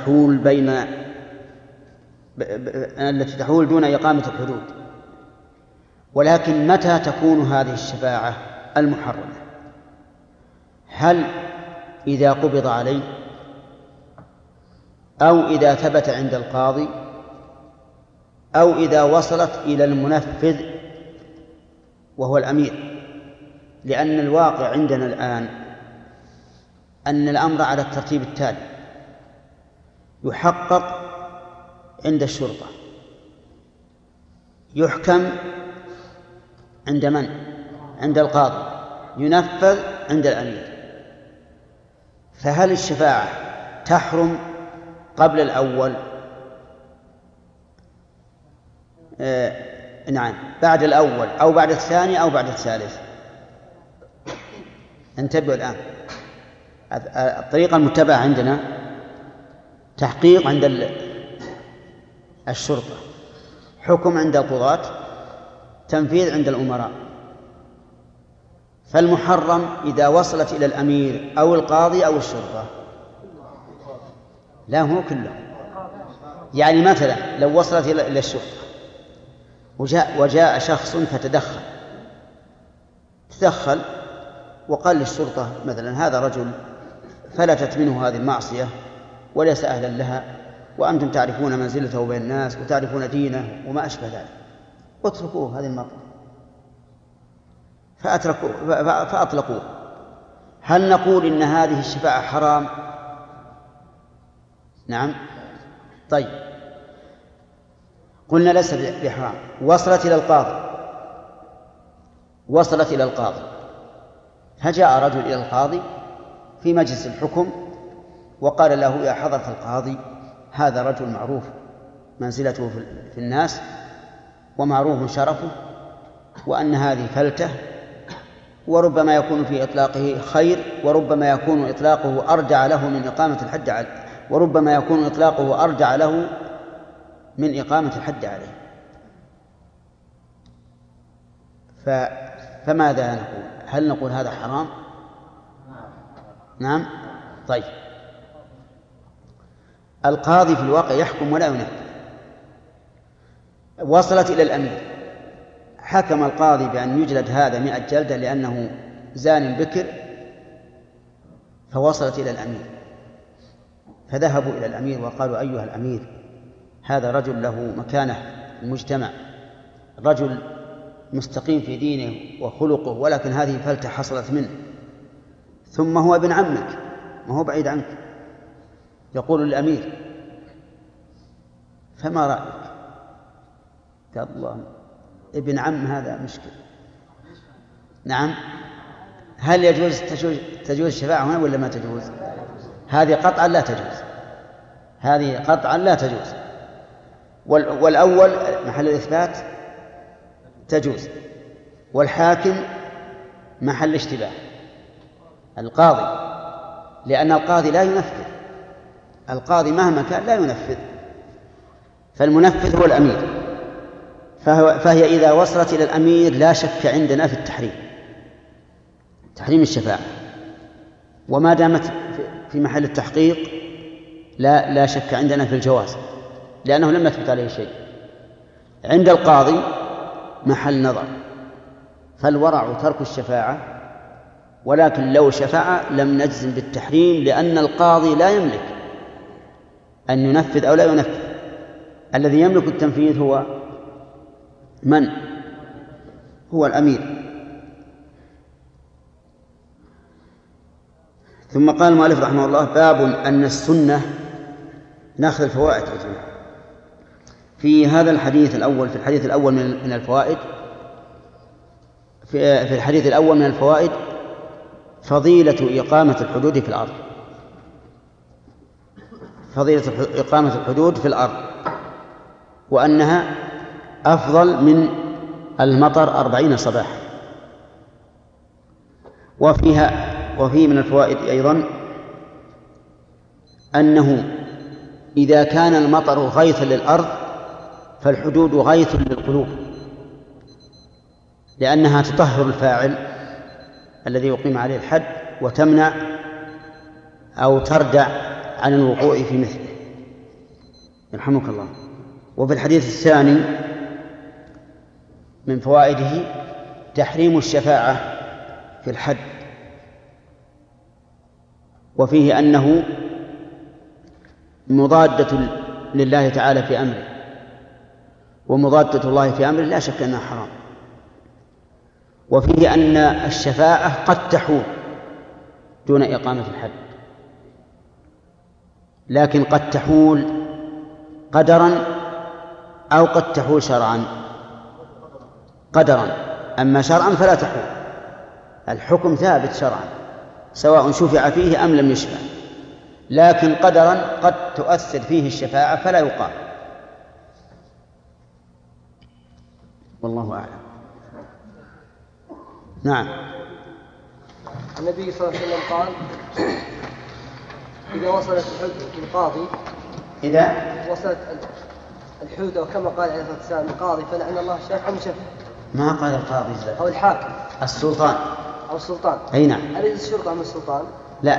التي تحول دون إقامة الحدود. ولكن متى تكون هذه الشفاعة المحرمة؟ هل إذا قبض عليه، أو إذا ثبت عند القاضي، أو إذا وصلت إلى المنفذ وهو الأمير؟ لأن الواقع عندنا الآن أن الأمر على الترتيب التالي: يحقق عند الشرطة، يحكم عند من؟ عند القاضي، ينفذ عند الأمير. فهل الشفاعة تحرم قبل الأول؟ نعم، بعد الأول أو بعد الثاني أو بعد الثالث. انتبهوا الآن، الطريقة المتبعة عندنا تحقيق عند الشرطة، حكم عند القضاة، تنفيذ عند الأمراء. فالمحرم إذا وصلت إلى الأمير أو القاضي أو الشرطة، لا، هو كله. يعني مثلا لو وصلت إلى الشرطة وجاء شخص تدخل وقال للشرطة مثلا: هذا رجل فلتت منه هذه المعصية وليس أهلا لها، وأنتم تعرفون منزلته بين الناس وتعرفون دينه وما أشبه ذلك، اتركوه هذه المرة. فأطلقوه. هل نقول إن هذه الشفاعة حرام؟ نعم. طيب، قلنا ليس بحرام. وصلت إلى القاضي فجاء رجل إلى القاضي في مجلس الحكم وقال له: يا حضرة القاضي، هذا رجل معروف منزلته في الناس ومعروف شرفه، وأن هذه فلتة، وربما يكون في إطلاقه خير، وربما يكون إطلاقه أرجع له من إقامة الحد عليه، وربما يكون إطلاقه أرجع له من إقامة الحد عليه. فماذا نقول؟ هل نقول هذا حرام؟ نعم. طيب، القاضي في الواقع يحكم ولا ينفذ. وصلت إلى الأمير، حكم القاضي بأن يجلد هذا 100 جلدة لأنه زان بكر، فوصلت إلى الأمير، فذهبوا إلى الأمير وقالوا: أيها الأمير، هذا رجل له مكانة في المجتمع، رجل مستقيم في دينه وخلقه، ولكن هذه فلتة حصلت منه، ثم هو ابن عمك، ما هو بعيد عنك. يقول للأمير: فما رأيك؟ قال: الله، ابن عم هذا مشكل. نعم. هل تجوز الشفاعة هنا ولا ما تجوز؟ هذه قطعا لا تجوز، هذه قطعا لا تجوز. والأول محل الإثبات تجوز، والحاكم محل اشتباه القاضي، لأن القاضي لا ينفذ، القاضي مهما كان لا ينفذ، فالمنفذ هو الأمير. فهي إذا وصلت إلى الأمير لا شك عندنا في تحريم الشفاعة، وما دامت في محل التحقيق لا شك عندنا في الجواز، لأنه لم يثبت عليه شيء. عند القاضي محل نظر، فالورع ترك الشفاعة، ولكن لو شفع لم نجزم بالتحريم، لأن القاضي لا يملك أن ينفذ أو لا ينفذ. الذي يملك التنفيذ هو من؟ هو الأمير. ثم قال المؤلف رحمه الله: باب أن السنة، نأخذ الفوائد يا جماعة في هذا الحديث الأول. في الحديث الأول من الفوائد، في الحديث الأول من الفوائد فضيلة إقامة الحدود في الأرض، فضيلة إقامة الحدود في الأرض، وأنها أفضل من المطر 40 صباحا. وفيه من الفوائد أيضا أنه إذا كان المطر غيثا للأرض فالحدود غيث للقلوب، لأنها تطهر الفاعل الذي يقيم عليه الحد وتمنع أو تردع عن الوقوع في مثله. يرحمك الله. وفي الحديث الثاني من فوائده تحريم الشفاعة في الحد، وفيه أنه مضادة لله تعالى في أمره، ومضادة الله في أمره لا شك أنها حرام. وفيه أن الشفاعة قد تحول دون إقامة الحد، لكن قد تحول قدرا أو قد تحول شرعا. قدرا، أما شرعا فلا تحول، الحكم ثابت شرعا سواء شفع فيه أم لم يشفع، لكن قدرا قد تؤثر فيه الشفاعة فلا يقام. والله أعلم. نعم. النبي صلى الله عليه وسلم قال: إذا وصلت القاضي، إذا وصلت الحدود، وكما قال عليه الصلاة والسلام القاضي فلعن الله الشافع المشفع. ما قال القاضي أو الحاكم، السلطان، أو السلطان. أي نعم. أليس الشرطة من السلطان؟ لا،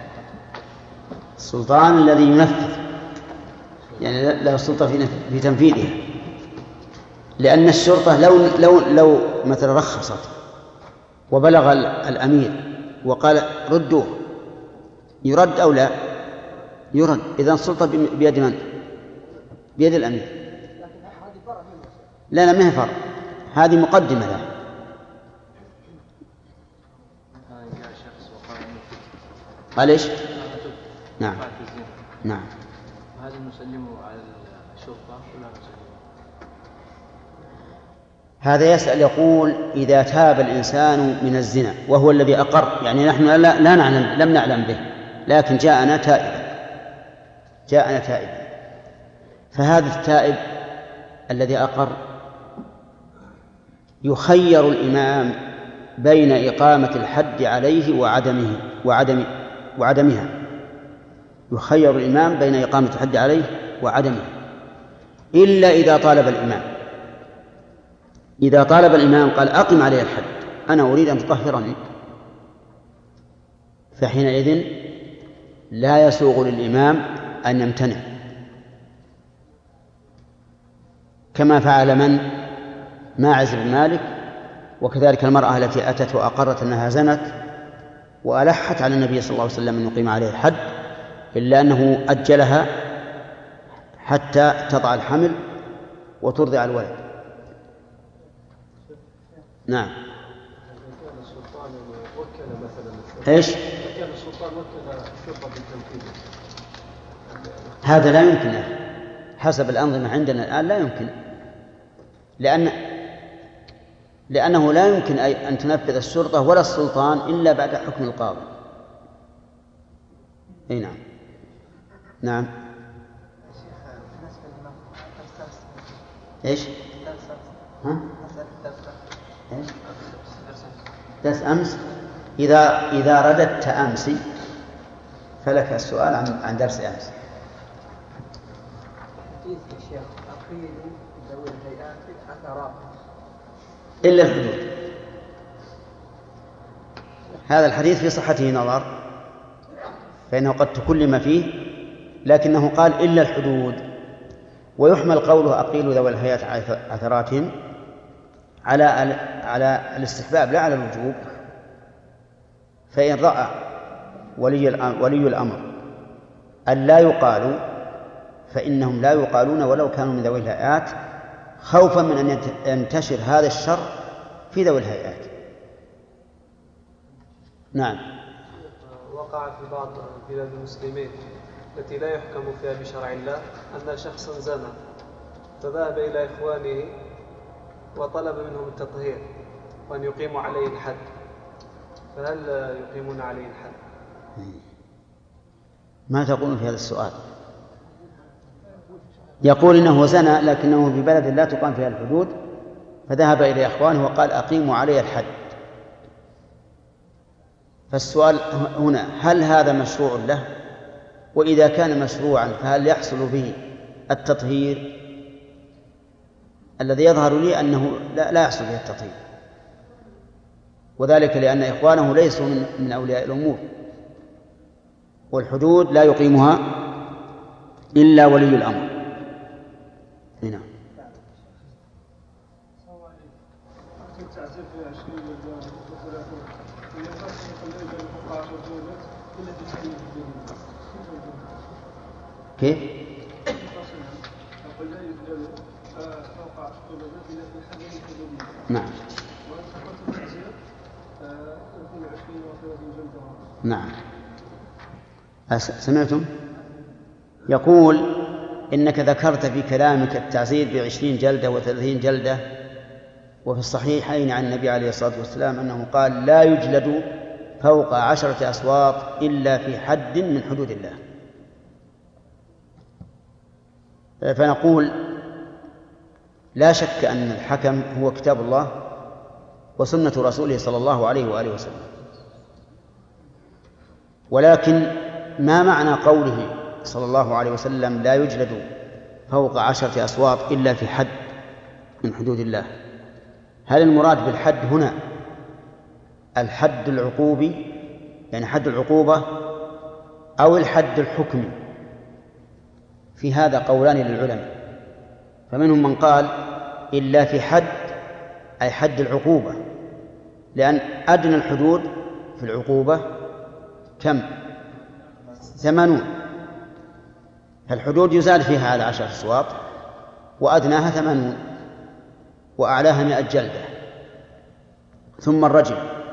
السلطان الذي ينفذ، يعني له السلطة في تنفيذها، لأن الشرطة لو مثلا رخصت وبلغ الأمير وقال ردوه، يرد أو لا يرد؟ إذن السلطة بيد من؟ بيد الأمير. لا ما هي فرع، هذه مقدمة له. قال إيش؟ نعم نعم. هذا نسلمه على الشرطة ولا نسلمه؟ هذا يسأل يقول إذا تاب الإنسان من الزنا وهو الذي أقر، يعني نحن لا نعلم، لم نعلم به، لكن جاءنا تائبا، فهذا التائب الذي أقر يخير الإمام بين إقامة الحد عليه وعدمها، يخير الإمام بين إقامة الحد عليه وعدمها، إلا إذا طالب الإمام. إذا طالب الإمام قال أقم عليه الحد، أنا أريد أن تطهرني، فحينئذ لا يسوغ للإمام أن يمتنع، كما فعل من ماعز بن مالك، وكذلك المرأة التي أتت وأقرت أنها زنت وألحت على النبي صلى الله عليه وسلم أن يقيم عليه الحد، إلا أنه أجلها حتى تضع الحمل وترضع الولد. نعم. السلطان وكل مثلا ايش؟ كان السلطان وكل الشرطة بالتنفيذ، هذا لا يمكن حسب الأنظمة عندنا الآن، لا يمكن، لأنه لا يمكن أن تنفذ الشرطة ولا السلطان إلا بعد حكم القاضي. أي نعم. نعم. ايش؟ ها؟ ايش؟ درس أمس. إذا رددت أمس فلك السؤال عن درس أمس. إلا الحدود، هذا الحديث في صحته نظر، فإنه قد تكلم فيه، لكنه قال إلا الحدود، ويحمل قوله أقيلوا ذوي الهيئات عثراتهم على الاستحباب لا على الوجوب. فإن رأى ولي الأمر أن لا يقالوا فإنهم لا يقالون ولو كانوا من ذوي الهيئات، خوفا من أن ينتشر هذا الشر في ذوي الهيئات. نعم. وقع في بعض بلاد المسلمين التي لا يحكم فيها بشرع الله أن شخصا زنى، فذهب إلى إخوانه وطلب منهم التطهير وأن يقيموا عليه الحد، فهل يقيمون عليه الحد؟ ما تقول في هذا السؤال؟ يقول إنه زنى لكنه في بلد لا تقام فيها الحدود، فذهب إلى إخوانه وقال أقيموا عليه الحد. فالسؤال هنا هل هذا مشروع له؟ وإذا كان مشروعا فهل يحصل به التطهير؟ الذي يظهر لي أنه لا يحصل به التطهير، وذلك لأن إخوانه ليسوا من أولياء الأمور، والحدود لا يقيمها إلا ولي الأمر. هنا كيف؟ نعم. نعم. سمعتم؟ يقول إنك ذكرت في كلامك التعزير ب20 جلدة و30 جلدة، وفي الصحيحين عن النبي عليه الصلاة والسلام أنه قال لا يجلد فوق 10 أصوات إلا في حد من حدود الله. فنقول لا شك أن الحكم هو كتاب الله وسنة رسوله صلى الله عليه وآله وسلم، ولكن ما معنى قوله صلى الله عليه وسلم لا يجلد فوق 10 أصوات إلا في حد من حدود الله؟ هل المراد بالحد هنا الحد العقوبي يعني حد العقوبة أو الحد الحكمي؟ في هذا قولان للعلماء، فمنهم من قال إلا في حد أي حد العقوبة، لأن أدنى الحدود في العقوبة كم؟ 80، فالحدود يزال فيها على 10 أصوات، وأدناها 80 وأعلاها 100 جلدة، ثم الرجم.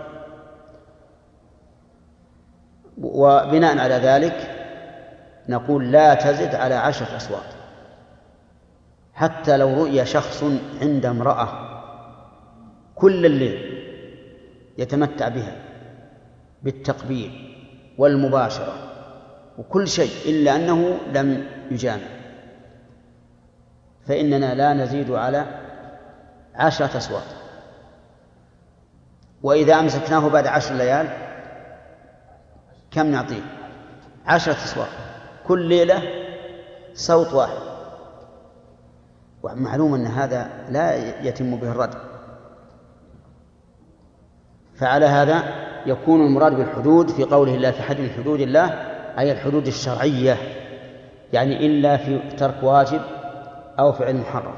وبناء على ذلك نقول لا تزد على 10 أصوات، حتى لو رؤي شخص عند امرأة كل الليل يتمتع بها بالتقبيل والمباشرة وكل شيء إلا أنه لم يجامع، فإننا لا نزيد على 10 أسواق. وإذا أمسكناه بعد 10 ليال كم نعطيه؟ 10 أسواق، كل ليلة صوت واحد. ومعلوم أن هذا لا يتم به الردع. فعلى هذا يكون المراد بالحدود في قوله الله في حد من حدود الله أي الحدود الشرعية، يعني إلا في ترك واجب أو فعل محرم.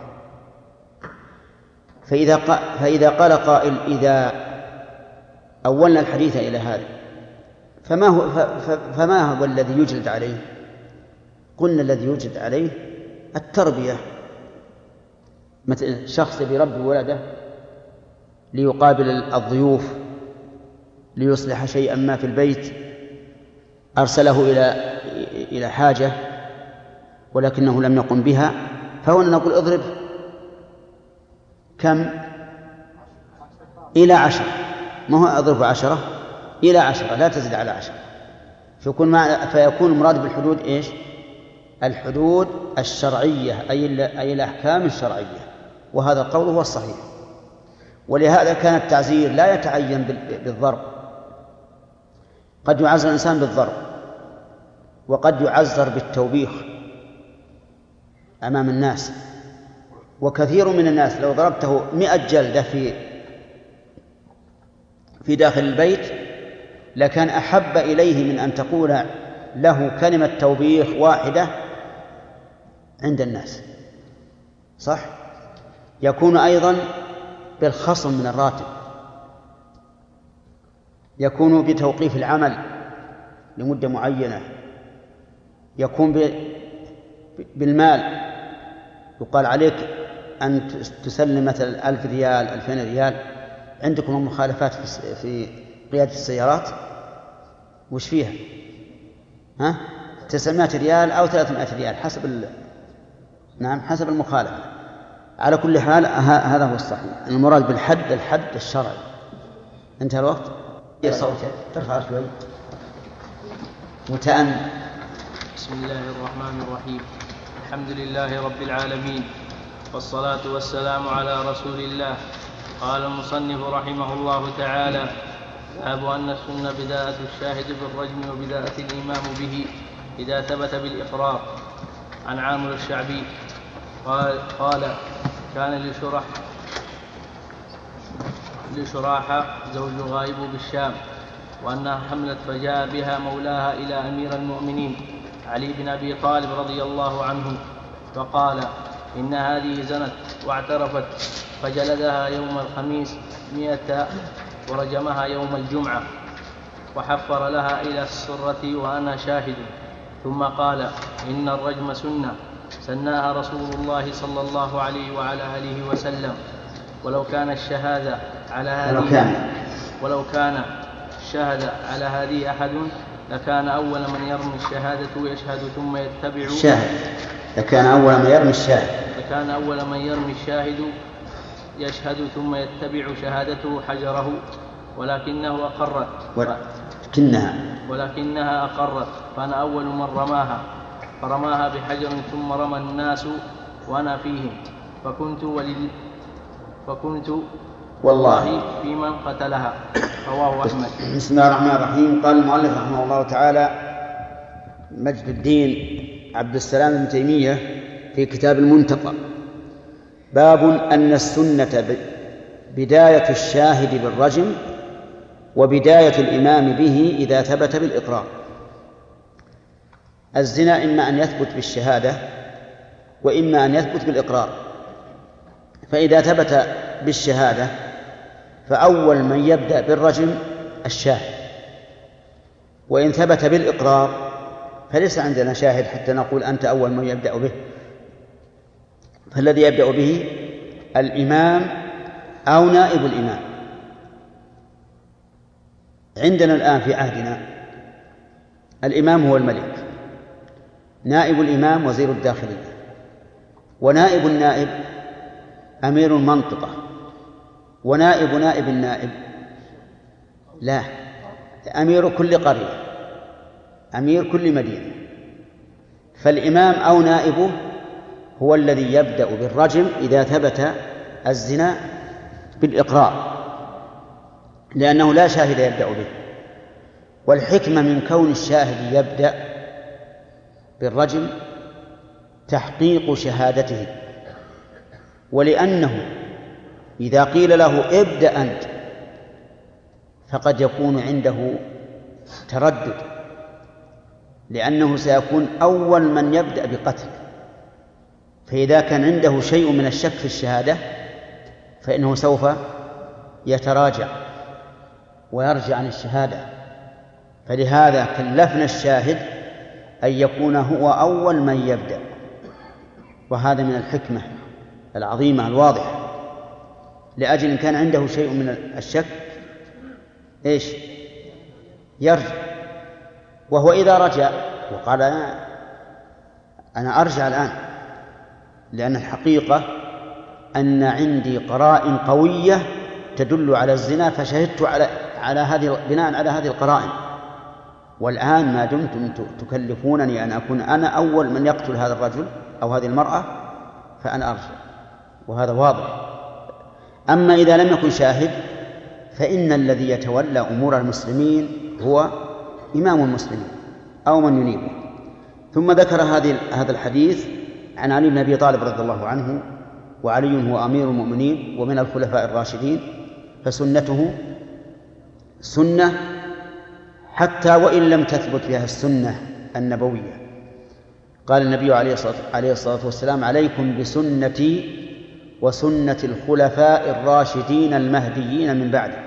فإذا قال قائل إذا أولنا الحديث إلى هذا فما هو الذي يجلد عليه؟ قلنا الذي يجلد عليه التربية. مثل شخص يربي ولده ليقابل الضيوف ليصلح شيئا ما في البيت، أرسله إلى حاجة ولكنه لم يقم بها، فهنا نقول اضرب كم؟ إلى 10. ما هو أضرب 10 إلى 10 لا تزيد على 10. فيكون المراد بالحدود إيش؟ الحدود الشرعية أي الأحكام الشرعية، وهذا القول هو الصحيح. ولهذا كان التعزير لا يتعين بالضرب، قد يعزر الإنسان بالضرب وقد يعزر بالتوبيخ أمام الناس. وكثير من الناس لو ضربته 100 جلدة في داخل البيت لكان أحب إليه من أن تقول له كلمة توبيخ واحدة عند الناس. صح؟ يكون أيضا بالخصم من الراتب، يكون بتوقيف العمل لمدة معينة، يكون بالمال، يقال عليك أن تسلم مثلا 1000 ريال 2000 ريال. عندكم مخالفات في قيادة السيارات وش فيها؟ 900 ريال أو 300 ريال حسب المخالفة. على كل حال هذا هو الصحيح. المراد بالحد الحد الشرعي. انتهى الوقت. صوتك ترفع شوي متأمل. بسم الله الرحمن الرحيم. الحمد لله رب العالمين، والصلاة والسلام على رسول الله. قال المصنف رحمه الله تعالى: باب أن السنة بداءة الشاهد بالرجم وبداءة الإمام به إذا ثبت بالإقرار. عن عامر الشعبي قال كان لشراح زوج غائب بالشام، وأنها حملت فجاء بها مولاها إلى أمير المؤمنين علي بن أبي طالب رضي الله عنه، فقال إن هذه زنت واعترفت، فجلدها يوم الخميس 100 ورجمها يوم الجمعة، وحفر لها إلى السرة وأنا شاهد. ثم قال إن الرجم سنة سناها رسول الله صلى الله عليه وعلى آله وسلم، ولو كان الشهادة على هذه أحد لكان أول من يرمي الشهادة يشهد ثم يتبع لكان أول من يرمي الشاهد يشهد ثم يتبع شهادته حجره، ولكنها أقرت، فأنا أول من فرماها بحجر، ثم رمى الناس وأنا فيهم، فكنت والله في من قتلها. رواه أحمد. بسم الله الرحمن الرحيم. قال المؤلف رحمه الله تعالى مجد الدين عبد السلام بن تيمية في كتاب المنتقى: باب أن السنة بداية الشاهد بالرجم وبداية الإمام به إذا ثبت بالإقرار. الزنا إما أن يثبت بالشهادة وإما أن يثبت بالإقرار. فإذا ثبت بالشهادة فأول من يبدأ بالرجم الشاهد، وإن ثبت بالإقرار فليس عندنا شاهد حتى نقول أنت أول من يبدأ به، فالذي يبدأ به الإمام أو نائب الإمام. عندنا الآن في عهدنا الإمام هو الملك، نائب الإمام وزير الداخلية، ونائب النائب أمير المنطقة، ونائب نائب النائب؟ لا، أمير كل قرية، أمير كل مدينة. فالإمام أو نائبه هو الذي يبدأ بالرجم إذا ثبت الزنا بالإقرار، لأنه لا شاهد يبدأ به. والحكمة من كون الشاهد يبدأ بالرجم تحقيق شهادته، ولأنه إذا قيل له ابدأ أنت فقد يكون عنده تردد، لأنه سيكون أول من يبدأ بقتل، فإذا كان عنده شيء من الشك في الشهادة فإنه سوف يتراجع ويرجع عن الشهادة. فلهذا كلفنا الشاهد أن يكون هو أول من يبدأ، وهذا من الحكمة العظيمة الواضحة، لأجل إن كان عنده شيء من الشك إيش؟ يرجع. وهو إذا رجع وقال أنا أرجع الآن، لأن الحقيقة أن عندي قرائن قوية تدل على الزنا فشهدت على هذه بناء على هذه القرائن، والآن ما دمتم تكلفونني أن أكون أنا أول من يقتل هذا الرجل أو هذه المرأة فأنا أرجع، وهذا واضح. أما إذا لم يكن شاهد فإن الذي يتولى أمور المسلمين هو إمام المسلمين أو من ينيبه. ثم ذكر هذا الحديث عن علي بن أبي طالب رضي الله عنه، وعلي هو أمير المؤمنين ومن الخلفاء الراشدين، فسنته سنة حتى وإن لم تثبت فيها السنة النبوية. قال النبي عليه الصلاة والسلام: عليكم بسنتي وسنة الخلفاء الراشدين المهديين من بعدي.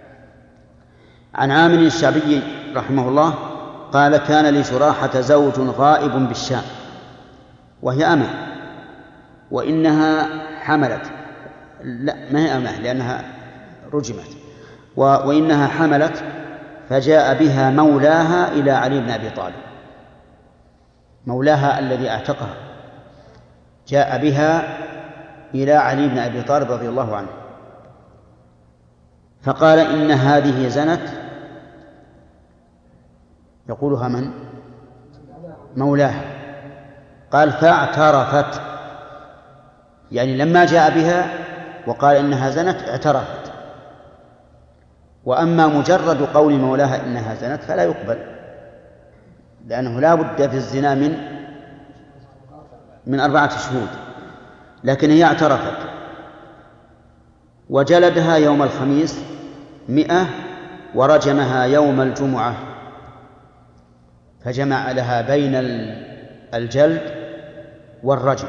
عن عامر الشعبي رحمه الله قال: كان لشراحة زوج غائب بالشام، وهي أمة، وإنها حملت، لا ما هي أمة لأنها رجمت، وإنها حملت، فجاء بها مولاها إلى علي بن أبي طالب، مولاها الذي اعتقها جاء بها إلى علي بن أبي طالب رضي الله عنه، فقال: إن هذه زنت. يقولها من؟ مولاها. قال: فاعترفت، يعني لما جاء بها وقال إنها زنت اعترفت. وأما مجرد قول مولاها إنها زنت فلا يقبل، لأنه لا بد في الزنا من 4 شهود، لكن هي اعترفت. وجلدها يوم الخميس 100، ورجمها يوم الجمعة، فجمع لها بين الجلد والرجم.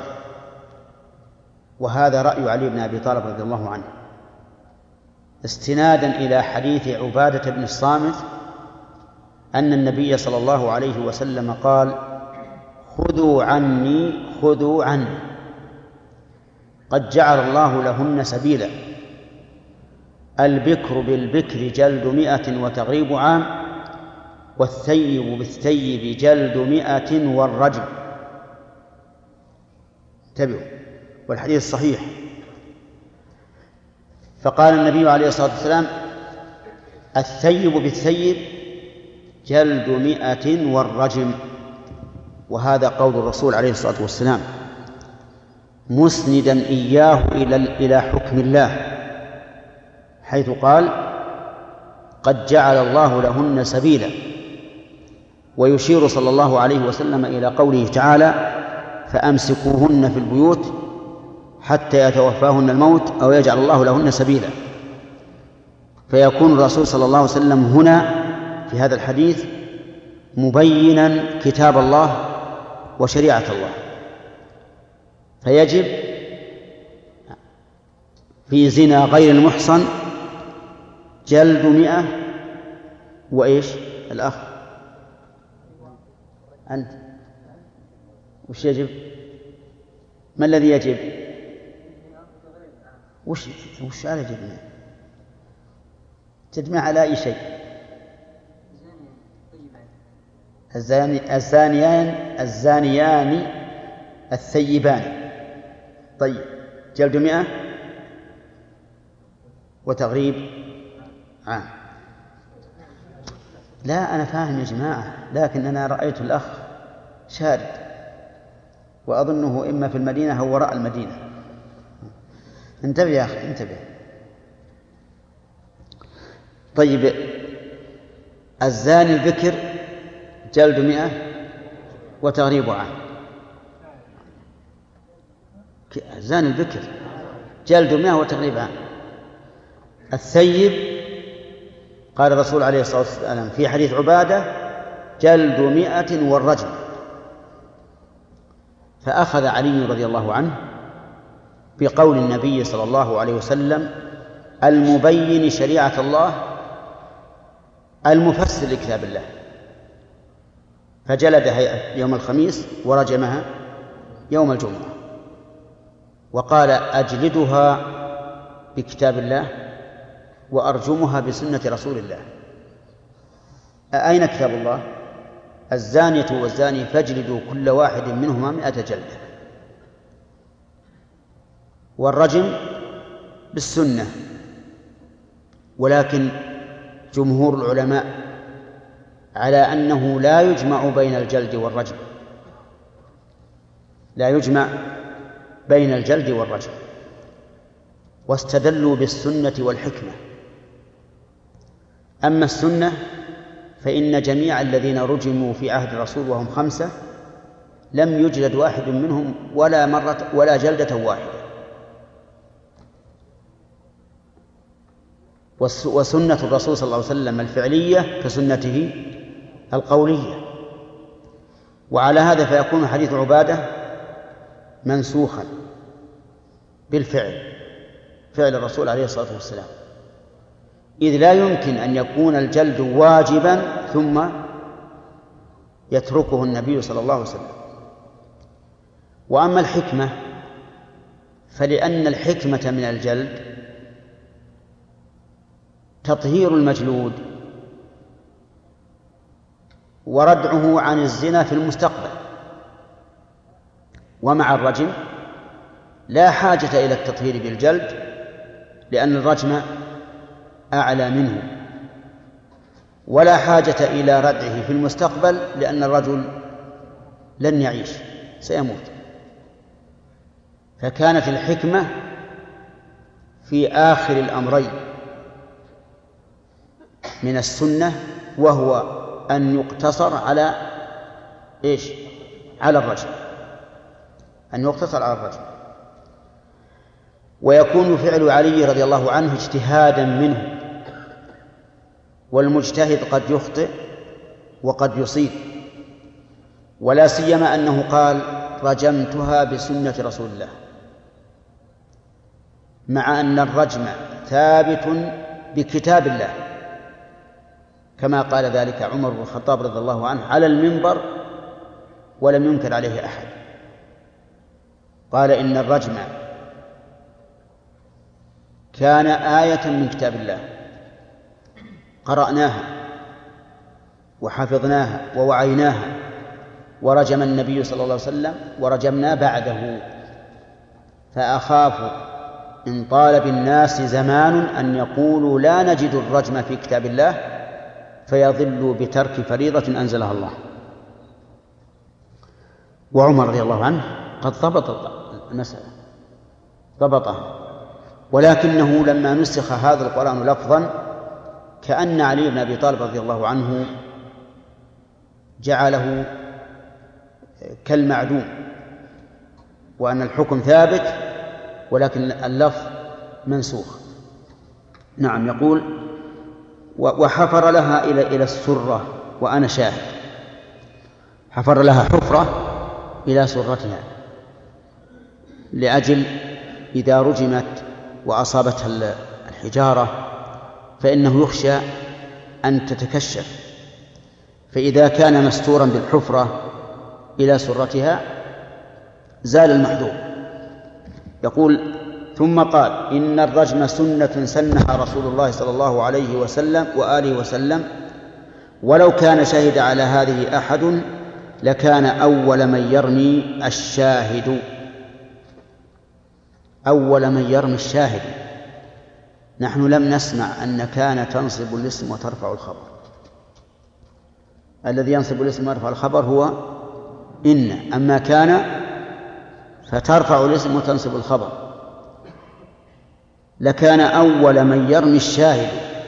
وهذا رأي علي بن أبي طالب رضي الله عنه، استنادا إلى حديث عبادة بن الصامت أن النبي صلى الله عليه وسلم قال: خذوا عني قد جعل الله لهن سبيلا، البكر بالبكر جلد 100 وتغريب عام، والثيب بالثيب جلد 100 والرجم. انتبهوا، والحديث صحيح. فقال النبي عليه الصلاة والسلام: الثيب بالثيب جلد 100 والرجم. وهذا قول الرسول عليه الصلاة والسلام مسندا إياه إلى حكم الله، حيث قال: قد جعل الله لهن سبيلا. ويشير صلى الله عليه وسلم إلى قوله تعالى: فأمسكوهن في البيوت حتى يتوفاهن الموت أو يجعل الله لهن سبيلا. فيكون الرسول صلى الله عليه وسلم هنا في هذا الحديث مبينا كتاب الله وشريعة الله، فيجب في زنا غير المحصن جلد 100 وإيش الأخ أنت وش يجب؟ ما الذي يجب؟ وش على جبنا؟ تجمع على أي شيء؟ الزانيان الثيبان. طيب، جلد 100 وتغريب عام. لا أنا فاهم يا جماعة، لكن أنا رأيت الأخ شارد وأظنه إما في المدينة أو وراء المدينة. انتبه يا أخي انتبه. طيب الزاني البكر جلد 100 وتغريب عام. الزاني البكر جلد 100 وتغريب عام. الثيب قال الرسول عليه الصلاة والسلام في حديث عبادة جلد 100 والرجم. فأخذ علي رضي الله عنه بقول النبي صلى الله عليه وسلم المبين شريعة الله المفسر لكتاب الله، فجلدها يوم الخميس ورجمها يوم الجمعة، وقال أجلدها بكتاب الله وأرجمها بسنة رسول الله. أين كتاب الله؟ الزانية والزاني فاجلدوا كل واحد منهما 100 جلدة. والرجم بالسنة، ولكن جمهور العلماء على أنه لا يجمع بين الجلد والرجم، لا يجمع بين الجلد والرجم، واستدلوا بالسنة والحكمة. أما السنة فإن جميع الذين رجموا في عهد الرسول وهم 5 لم يجلد واحد منهم ولا مرة ولا جلدة واحدة. وسنة الرسول صلى الله عليه وسلم الفعلية كسنته القولية. وعلى هذا فيكون حديث عبادة منسوخا بالفعل، فعل الرسول عليه الصلاة والسلام، إذ لا يمكن أن يكون الجلد واجبا ثم يتركه النبي صلى الله عليه وسلم. وأما الحكمة فلأن الحكمة من الجلد تطهير المجلود وردعه عن الزنا في المستقبل. ومع الرجم لا حاجة إلى التطهير بالجلد لأن الرجم أعلى منه، ولا حاجة إلى ردعه في المستقبل لأن الرجل لن يعيش سيموت. فكانت الحكمة في آخر الأمرين من السنة، وهو أن يقتصر على إيش؟ على الرجم، أن يقتصر على الرجم. ويكون فعل علي رضي الله عنه اجتهادا منه، والمجتهد قد يخطئ وقد يصيب، ولا سيما أنه قال رجمتها بسنة رسول الله، مع أن الرجم ثابت بكتاب الله، كما قال ذلك عمر بن الخطاب رضي الله عنه على المنبر ولم ينكر عليه أحد. قال إن الرجم كان آية من كتاب الله قرأناها وحفظناها ووعيناها، ورجم النبي صلى الله عليه وسلم ورجمنا بعده، فأخاف إن طال بالناس زمان أن يقولوا لا نجد الرجم في كتاب الله فيضلوا بترك فريضة أنزلها الله. وعمر رضي الله عنه قد ضبط المسألة، ضبطها، ولكنه لما نسخ هذا القرآن لفظا كأن علي بن أبي طالب رضي الله عنه جعله كالمعدوم، وأن الحكم ثابت ولكن اللفظ منسوخ. نعم. يقول وحفر لها إلى السرة وأنا شاهد، حفر لها حفرة إلى سرتها لأجل إذا رجمت وأصابتها الحجارة فإنه يخشى أن تتكشف، فإذا كان مستورا بالحفرة إلى سرتها زال المحذور. يقول ثم قال إن الرجم سنة سنها رسول الله صلى الله عليه وسلم وآله وسلم، ولو كان شهد على هذه أحد لكان أول من يرمي الشاهد، أول من يرمي الشاهد، نحن لم نسمع أن كان تنصب الاسم وترفع الخبر. الذي ينصب الاسم ويرفع الخبر هو إن، أما كان فترفع الاسم وتنصب الخبر. لكان أول من يرمي الشاهد.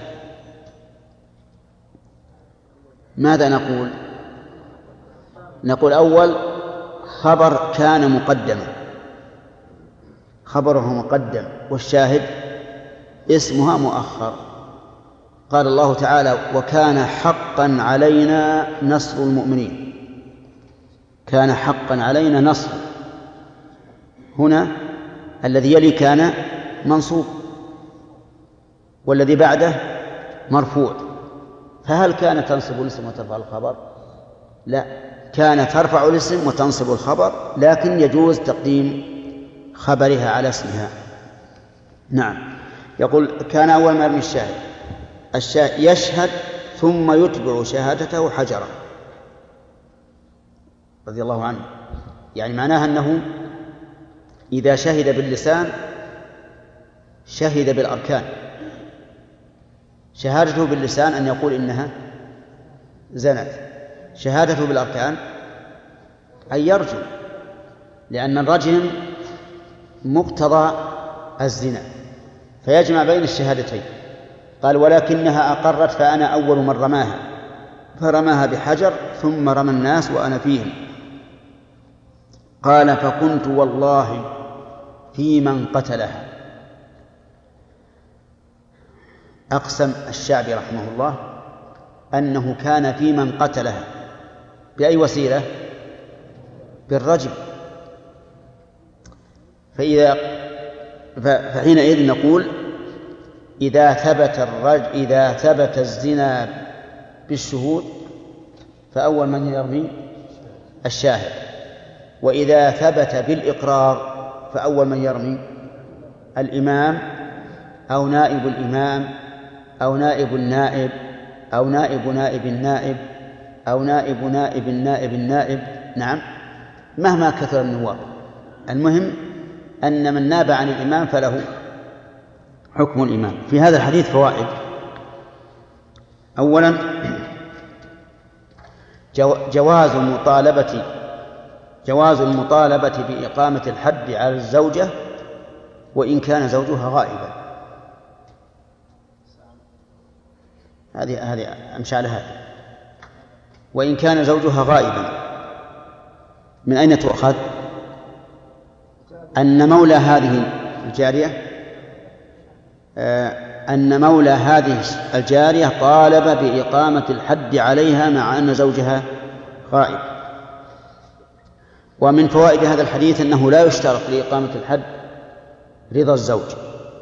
ماذا نقول؟ نقول أول خبر كان مقدما، خبره مقدم، والشاهد اسمها مؤخر. قال الله تعالى: وكان حقا علينا نصر المؤمنين. كان حقا علينا نصر. هنا الذي يلي كان منصوب والذي بعده مرفوع، فهل كانت تنصب الاسم وترفع الخبر؟ لا، كانت ترفع الاسم وتنصب الخبر، لكن يجوز تقديم خبرها على اسمها. نعم. يقول: كان أول ما يرمي الشاهد يشهد ثم يتبع شهادته حجرا رضي الله عنه. يعني معناها أنه إذا شهد باللسان شهد بالأركان. شهادته باللسان أن يقول إنها زنت، شهادته بالأركان أن يرجم، لأن الرجم مقتضى الزنا، فيجمع بين الشهادتين. قال: ولكنها أقرت فأنا أول من رماها، فرماها بحجر ثم رمى الناس وأنا فيهم. قال: فكنت والله في من قتلها. أقسم الشعبي رحمه الله أنه كان في من قتلها بأي وسيلة؟ بالرجم. فحينئذ نقول: إذا ثبت الزنا بالشهود فأول من يرمي الشاهد، وإذا ثبت بالإقرار فأول من يرمي الإمام أو نائب الإمام أو نائب النائب أو نائب نائب النائب أو نائب نائب النائب النائب. نعم، مهما كثر النواب، المهم أن من ناب عن الإمام فله حكم الإمام. في هذا الحديث فوائد. أولا: جواز المطالبة بإقامة الحد على الزوجة وإن كان زوجها غائبا. هذه أمشي على هذا. وإن كان زوجها غائبا. من أين تؤخذ؟ أن مولى هذه الجارية طالب بإقامة الحد عليها مع أن زوجها غائب. ومن فوائد هذا الحديث أنه لا يشترط لإقامة الحد رضا الزوج،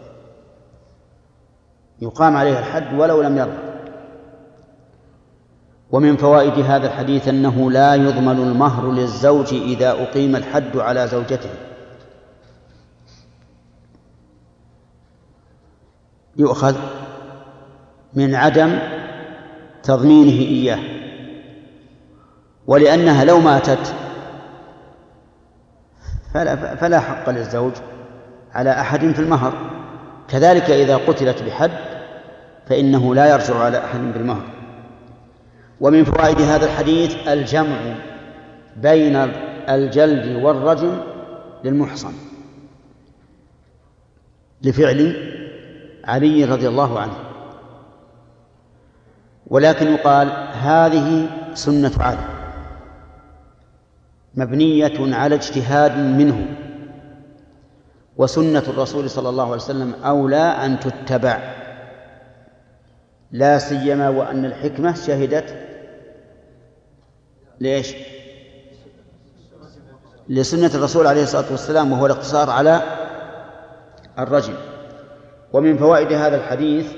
يقام عليها الحد ولو لم يرضى. ومن فوائد هذا الحديث أنه لا يضمن المهر للزوج إذا أقيم الحد على زوجته. يؤخذ من عدم تضمينه إياه، ولأنها لو ماتت فلا حق للزوج على أحد في المهر. كذلك إذا قتلت بحد فإنه لا يرجع على أحد بالمهر. ومن فوائد هذا الحديث الجمع بين الجلد والرجم للمحصن لفعل علي رضي الله عنه. ولكن يقال: هذه سنة علي مبنية على اجتهاد منه، وسنة الرسول صلى الله عليه وسلم أولى أن تتبع، لا سيما وأن الحكمة شهدت ليش؟ لسنة الرسول عليه الصلاة والسلام، وهو الاقتصار على الرجم. ومن فوائد هذا الحديث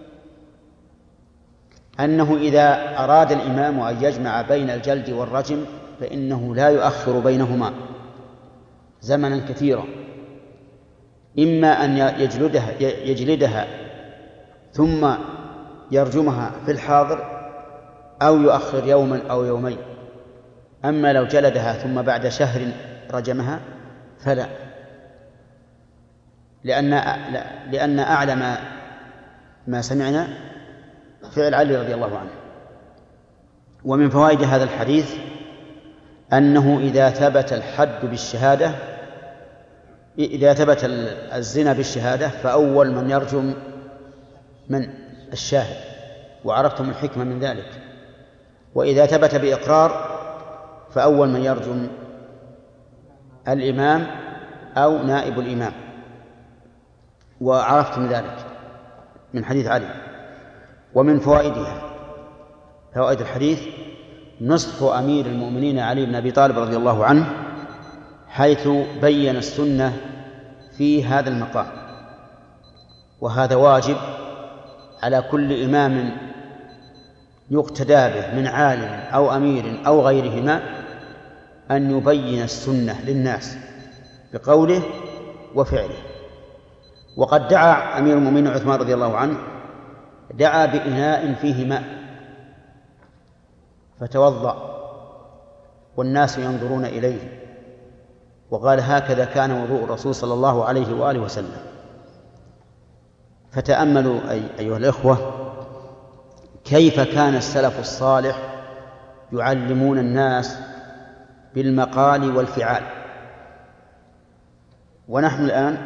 أنه إذا أراد الإمام أن يجمع بين الجلد والرجم فإنه لا يؤخر بينهما زمنا كثيرا، إما أن يجلدها ثم يرجمها في الحاضر أو يؤخر يوما أو يومين. أما لو جلدها ثم بعد شهر رجمها فلا، لأن أعلم ما سمعنا فعل علي رضي الله عنه. ومن فوائد هذا الحديث أنه إذا ثبت الحد بالشهادة، إذا ثبت الزنا بالشهادة فأول من يرجم من الشاهد، وعرفتم الحكمة من ذلك. وإذا ثبت بإقرار فأول من يرجم الإمام أو نائب الإمام، وعرفتم ذلك من حديث علي. ومن فوائدها، فوائد الحديث، نصح أمير المؤمنين علي بن أبي طالب رضي الله عنه، حيث بين السنة في هذا المقام. وهذا واجب على كل إمام يقتدى به من عالم أو أمير أو غيرهما أن يبين السنة للناس بقوله وفعله. وقد دعا أمير المؤمنين عثمان رضي الله عنه، دعا بإناء فيه ماء فتوضأ والناس ينظرون إليه، وقال هكذا كان وضوء الرسول صلى الله عليه وآله وسلم. فتأملوا أيها الإخوة كيف كان السلف الصالح يعلمون الناس بالمقال والفعال. ونحن الآن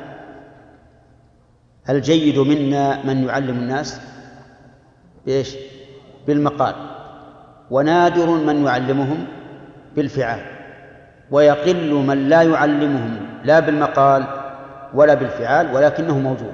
الجيد منا من يعلم الناس بإيش؟ بالمقال، ونادر من يعلمهم بالفعال، ويقل من لا يعلمهم لا بالمقال ولا بالفعال ولكنه موجود.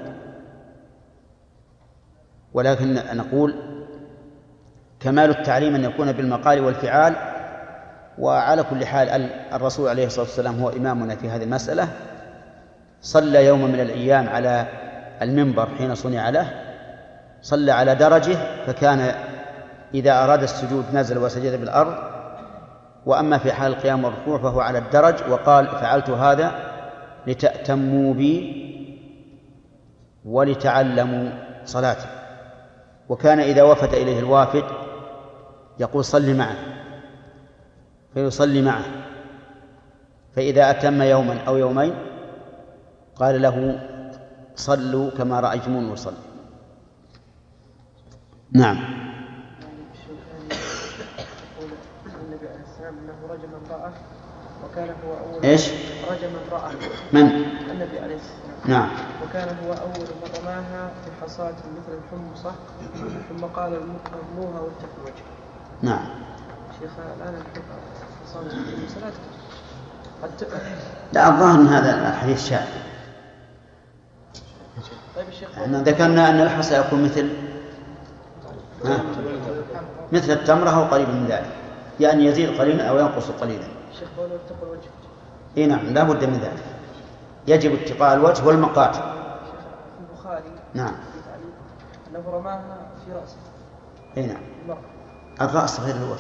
ولكن نقول كمال التعليم أن يكون بالمقال والفعال. وعلى كل حال الرسول عليه الصلاة والسلام هو إمامنا في هذه المسألة. صلى يوم من الأيام على المنبر حين صنع له، صلى على درجه، فكان إذا أراد السجود نزل وسجد بالأرض، وأما في حال القيام والركوع فهو على الدرج. وقال فعلت هذا لتأتموا بي ولتعلموا صلاتي. وكان إذا وفد إليه الوافد يقول صل معه، فيصلي معه، فإذا أتم يوما أو يومين قال له صلوا كما رأيتموني أصلي. نعم. النبي عليه السلام أنه رجم امرأة وكان هو أول إيش؟ رجم امرأة. من؟ النبي عليه السلام. نعم. وكان هو أول من رماها بحصاة مثل الحمصة، ثم قال ارموها واتقوا الوجه. نعم. شيخ الآن الحصاة المسلات لا، الظاهر من هذا الحديث شاذ. طيب الشيخ، احنا ذكرنا أن الحصى يكون مثل التمرة أو قريب من ذلك، يعني يزيد قليلا أو ينقص قليلا. الشيخ قال اتقوا الوجه. إيه نعم، لا بد من ذلك، يجب اتقاء الوجه والمقات. البخاري نعم. أنه رماها في رأسه. إيه نعم، الرأس غير الوجه.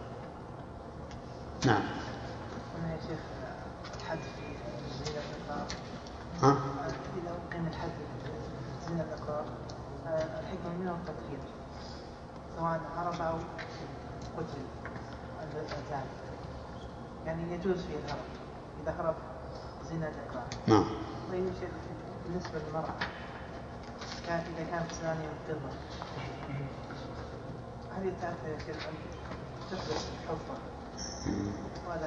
نعم. يا شيخ الحد في زنا الإقرار، إذا كان الحد في زنا الإقرار الحكمة منه التطهير، سواء هرب أو قتل الزاني، يعني يجوز فيه الهرب إذا هرب زنا الإقرار. نعم. طيب يا شيخ بالنسبة للمرأة إذا كانت زانية مقرة، هل يتأثر يا شيخ أن تحدث الحفرة ولا؟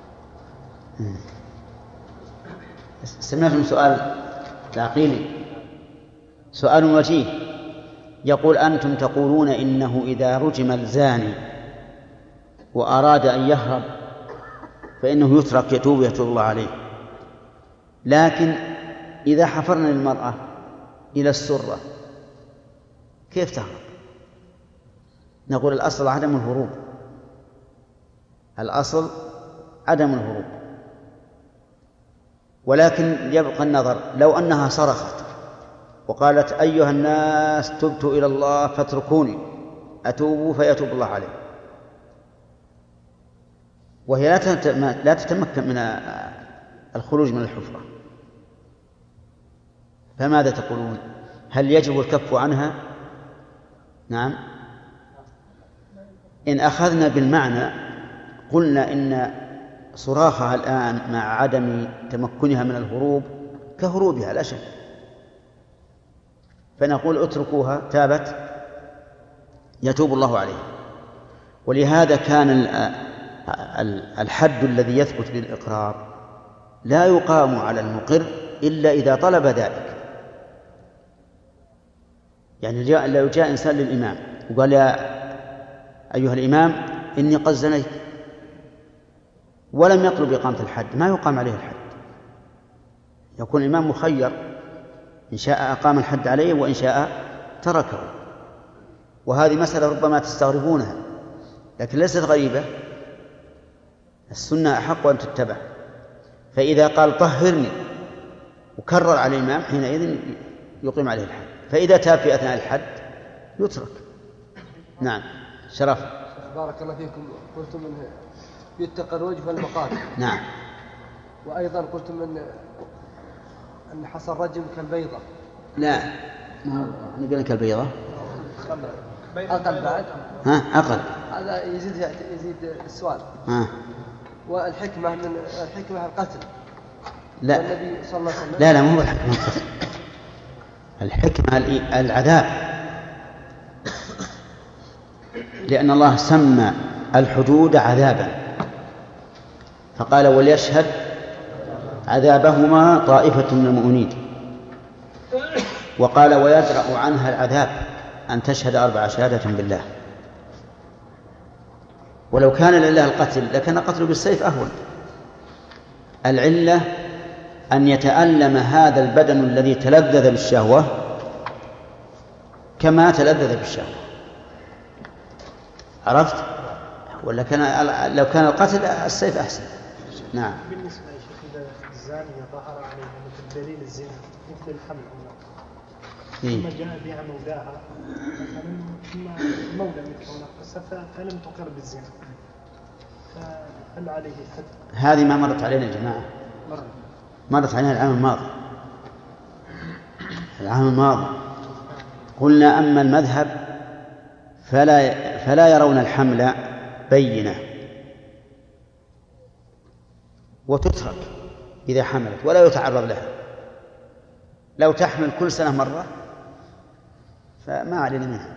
سمعتم سؤال العقيلي؟ سؤال وجيه. يقول أنتم تقولون إنه إذا رجم الزاني وأراد أن يهرب فإنه يترك يتوب الله عليه، لكن إذا حفرنا المرأة إلى السرة كيف تهرب؟ نقول الأصل عدم الهروب، الأصل عدم الهروب، ولكن يبقى النظر. لو أنها صرخت وقالت أيها الناس تبت إلى الله فاتركوني أتوب فيتوب الله عليه، وهي لا تتمكن من الخروج من الحفرة، فماذا تقولون؟ هل يجب الكف عنها؟ نعم. إن أخذنا بالمعنى قلنا إن صراخها الآن مع عدم تمكنها من الهروب كهروبها لا شك، فنقول اتركوها تابت يتوب الله عليه. ولهذا كان الحد الذي يثبت للإقرار لا يقام على المقر إلا إذا طلب ذلك. يعني لو جاء إنسان للإمام وقال يا أيها الإمام إني قد زنيت ولم يطلب إقامة الحد ما يقام عليه الحد، يكون الإمام مخير إن شاء أقام الحد عليه وإن شاء تركه. وهذه مسألة ربما تستغربونها لكن ليست غريبة، السنة أحق أن تتبع. فإذا قال طهرني وكرر على الإمام حينئذ يقيم عليه الحد، فإذا تاب في أثناء الحد يترك. نعم. شرف. بارك الله فيكم. قلتم من يتقى الوجه والمقاتل. نعم. وأيضا قلتم أن حصى الرجل كالبيضة. لا نقول كالبيضة أقل بعد. أقل. هذا يزيد السؤال. والحكمة من الحكمة القتل. لا النبي صلى الله عليه وسلم. لا مو الحكمة القتل، الحكمة العذاب، لأن الله سمى الحدود عذابا فقال وليشهد عذابهما طائفة من المؤمنين، وقال ويدرأ عنها العذاب أن تشهد 4 شهادة بالله. ولو كان لله القتل لكان قتله بالسيف أهون. العلة أن يتألم هذا البدن الذي تلذذ بالشهوة كما تلذذ بالشهوة. عرفت؟ ولا لو كان القتل السيف أحسن. نعم. بالنسبة يا شيخ إذا الزانية ظهر عليها مثل دليل الزنا مثل الحمل ثم جاء بها مولاها مثلا ثم مولى مثل فلم تقر بالزنا فهل عليه الحد؟ هذه ما مرت علينا يا جماعة، مرت علينا العام الماضي قلنا أما المذهب فلا يرون الحمل بينة وتترك إذا حملت ولا يتعرض لها. لو تحمل كل سنة مرة فما علينا منها.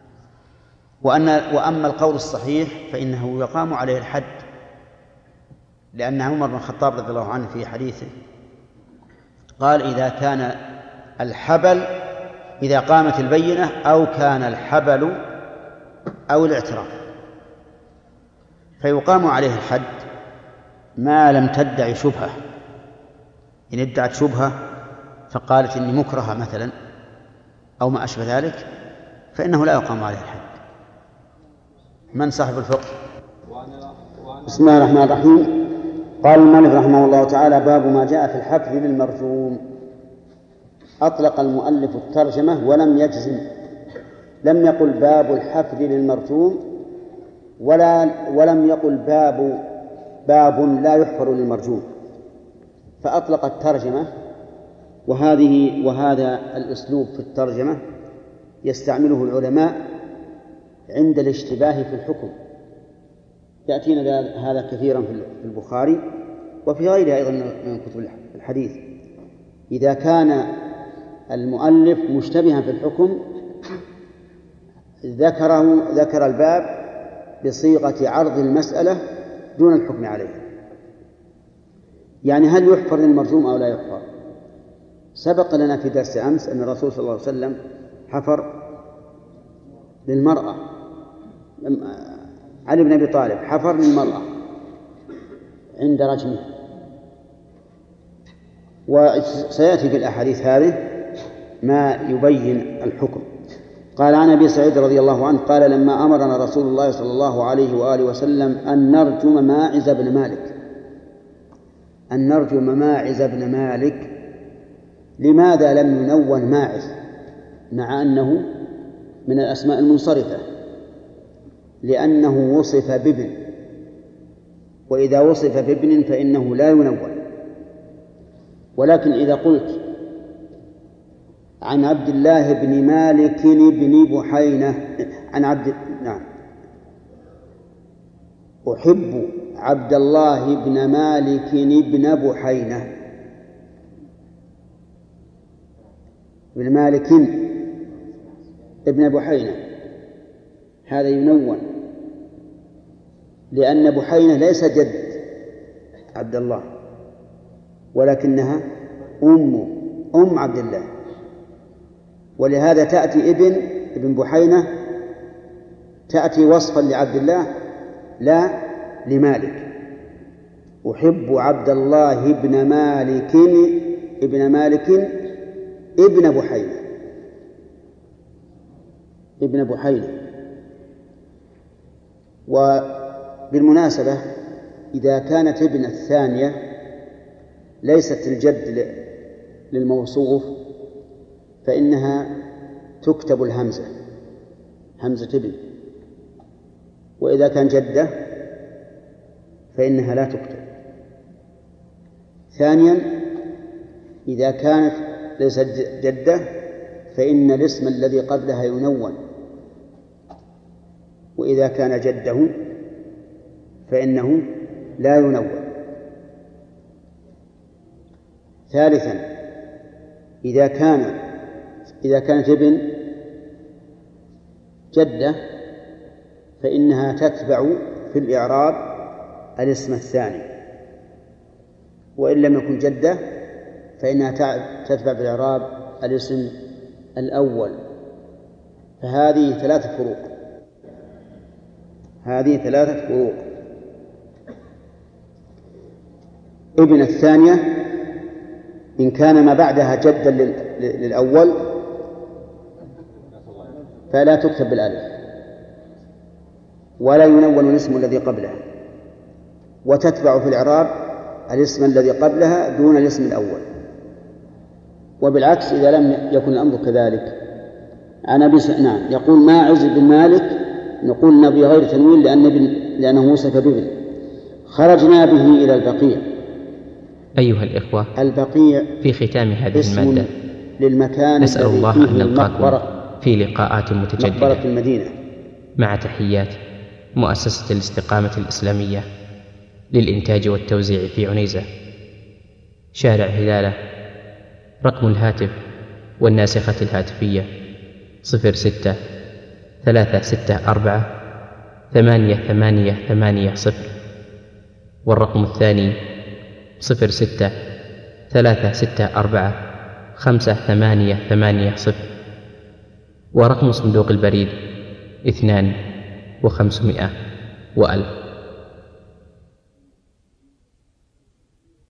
وأما القول الصحيح فإنه يقام عليه الحد، لأن عمر بن الخطاب رضي الله عنه في حديثه قال إذا كان الحبل إذا قامت البينة أو كان الحبل أو الاعتراف فيقام عليه الحد ما لم تدعي شبهة. إن ادعت شبهة فقالت إني مكرهة مثلا أو ما أشبه ذلك فإنه لا يقام عليه الحد. من صاحب الفقه؟ بسم الله الرحمن الرحيم. قال المؤلف رحمه الله تعالى باب ما جاء في الحفظ للمرجوم. أطلق المؤلف الترجمة ولم يجزم، لم يقل باب الحفظ للمرجوم ولم يقل باب لا يحفر للمرجوم، فأطلق الترجمة. وهذا الأسلوب في الترجمة يستعمله العلماء عند الاشتباه في الحكم. يأتينا هذا كثيرا في البخاري وفي غيره أيضا من كتب الحديث. إذا كان المؤلف مشتبها في الحكم ذكر الباب بصيغة عرض المسألة دون الحكم عليه. يعني هل يحفر للمرجوم أو لا يحفر؟ سبق لنا في درس أمس أن الرسول صلى الله عليه وسلم حفر للمرأة، علي بن أبي طالب حفر للمرأة عند رجمه. وسيأتي في الأحاديث هذه ما يبين الحكم. قال عن أبي سعيد رضي الله عنه قال لما أمرنا رسول الله صلى الله عليه وآله وسلم أن نرجم ماعز بن مالك لماذا لم ينون ماعز مع أنه من الأسماء المنصرفة؟ لأنه وصف بابن، وإذا وصف بابن فإنه لا ينون. ولكن إذا قلت عن عبد الله بن مالك بن بحينة أحب عبد الله بن مالك بن بحينة بن مالك ابن بحينة هذا ينون، لأن بحينة ليس جد عبد الله، ولكنها أم عبد الله، ولهذا تأتي ابن بحينة تأتي وصفا لعبد الله لا لمالك. أحب عبد الله ابن مالك ابن بحينة. وبالمناسبة إذا كانت ابن الثانية ليست الجد للموصوف فإنها تكتب الهمزة، همزة ابن، وإذا كان جدة فإنها لا تكتب. ثانيا إذا كانت ليست جدة فإن الاسم الذي قبلها ينون، وإذا كان جده فإنه لا ينون. ثالثا إذا كانت ابن جدة فإنها تتبع في الإعراب الاسم الثاني، وإن لم يكن جدة فإنها تتبع في الإعراب الاسم الأول. فهذه ثلاثة فروق. ابن الثانية إن كان ما بعدها جدا للأول فلا تكتب بالألف ولا ينون الاسم الذي قبلها، وتتبع في الإعراب الاسم الذي قبلها دون الاسم الأول. وبالعكس إذا لم يكن الأمر كذلك، عن أبي سنان يقول ماعز بن مالك، نقول نبي غير تنوين لأنه وصف بابن. خرجنا به إلى البقيع. أيها الإخوة، البقيع في ختام هذه المادة للمكان نسأل الله أن نلقاكم المقبرة في لقاءات متجددة مقبرة المدينة، مع تحيات مؤسسة الاستقامة الإسلامية للإنتاج والتوزيع في عنيزة، شارع هلالة. رقم الهاتف والناسخة الهاتفية 06-364-8880، والرقم الثاني 06-364-5880، ورقم صندوق البريد 2500 و1000.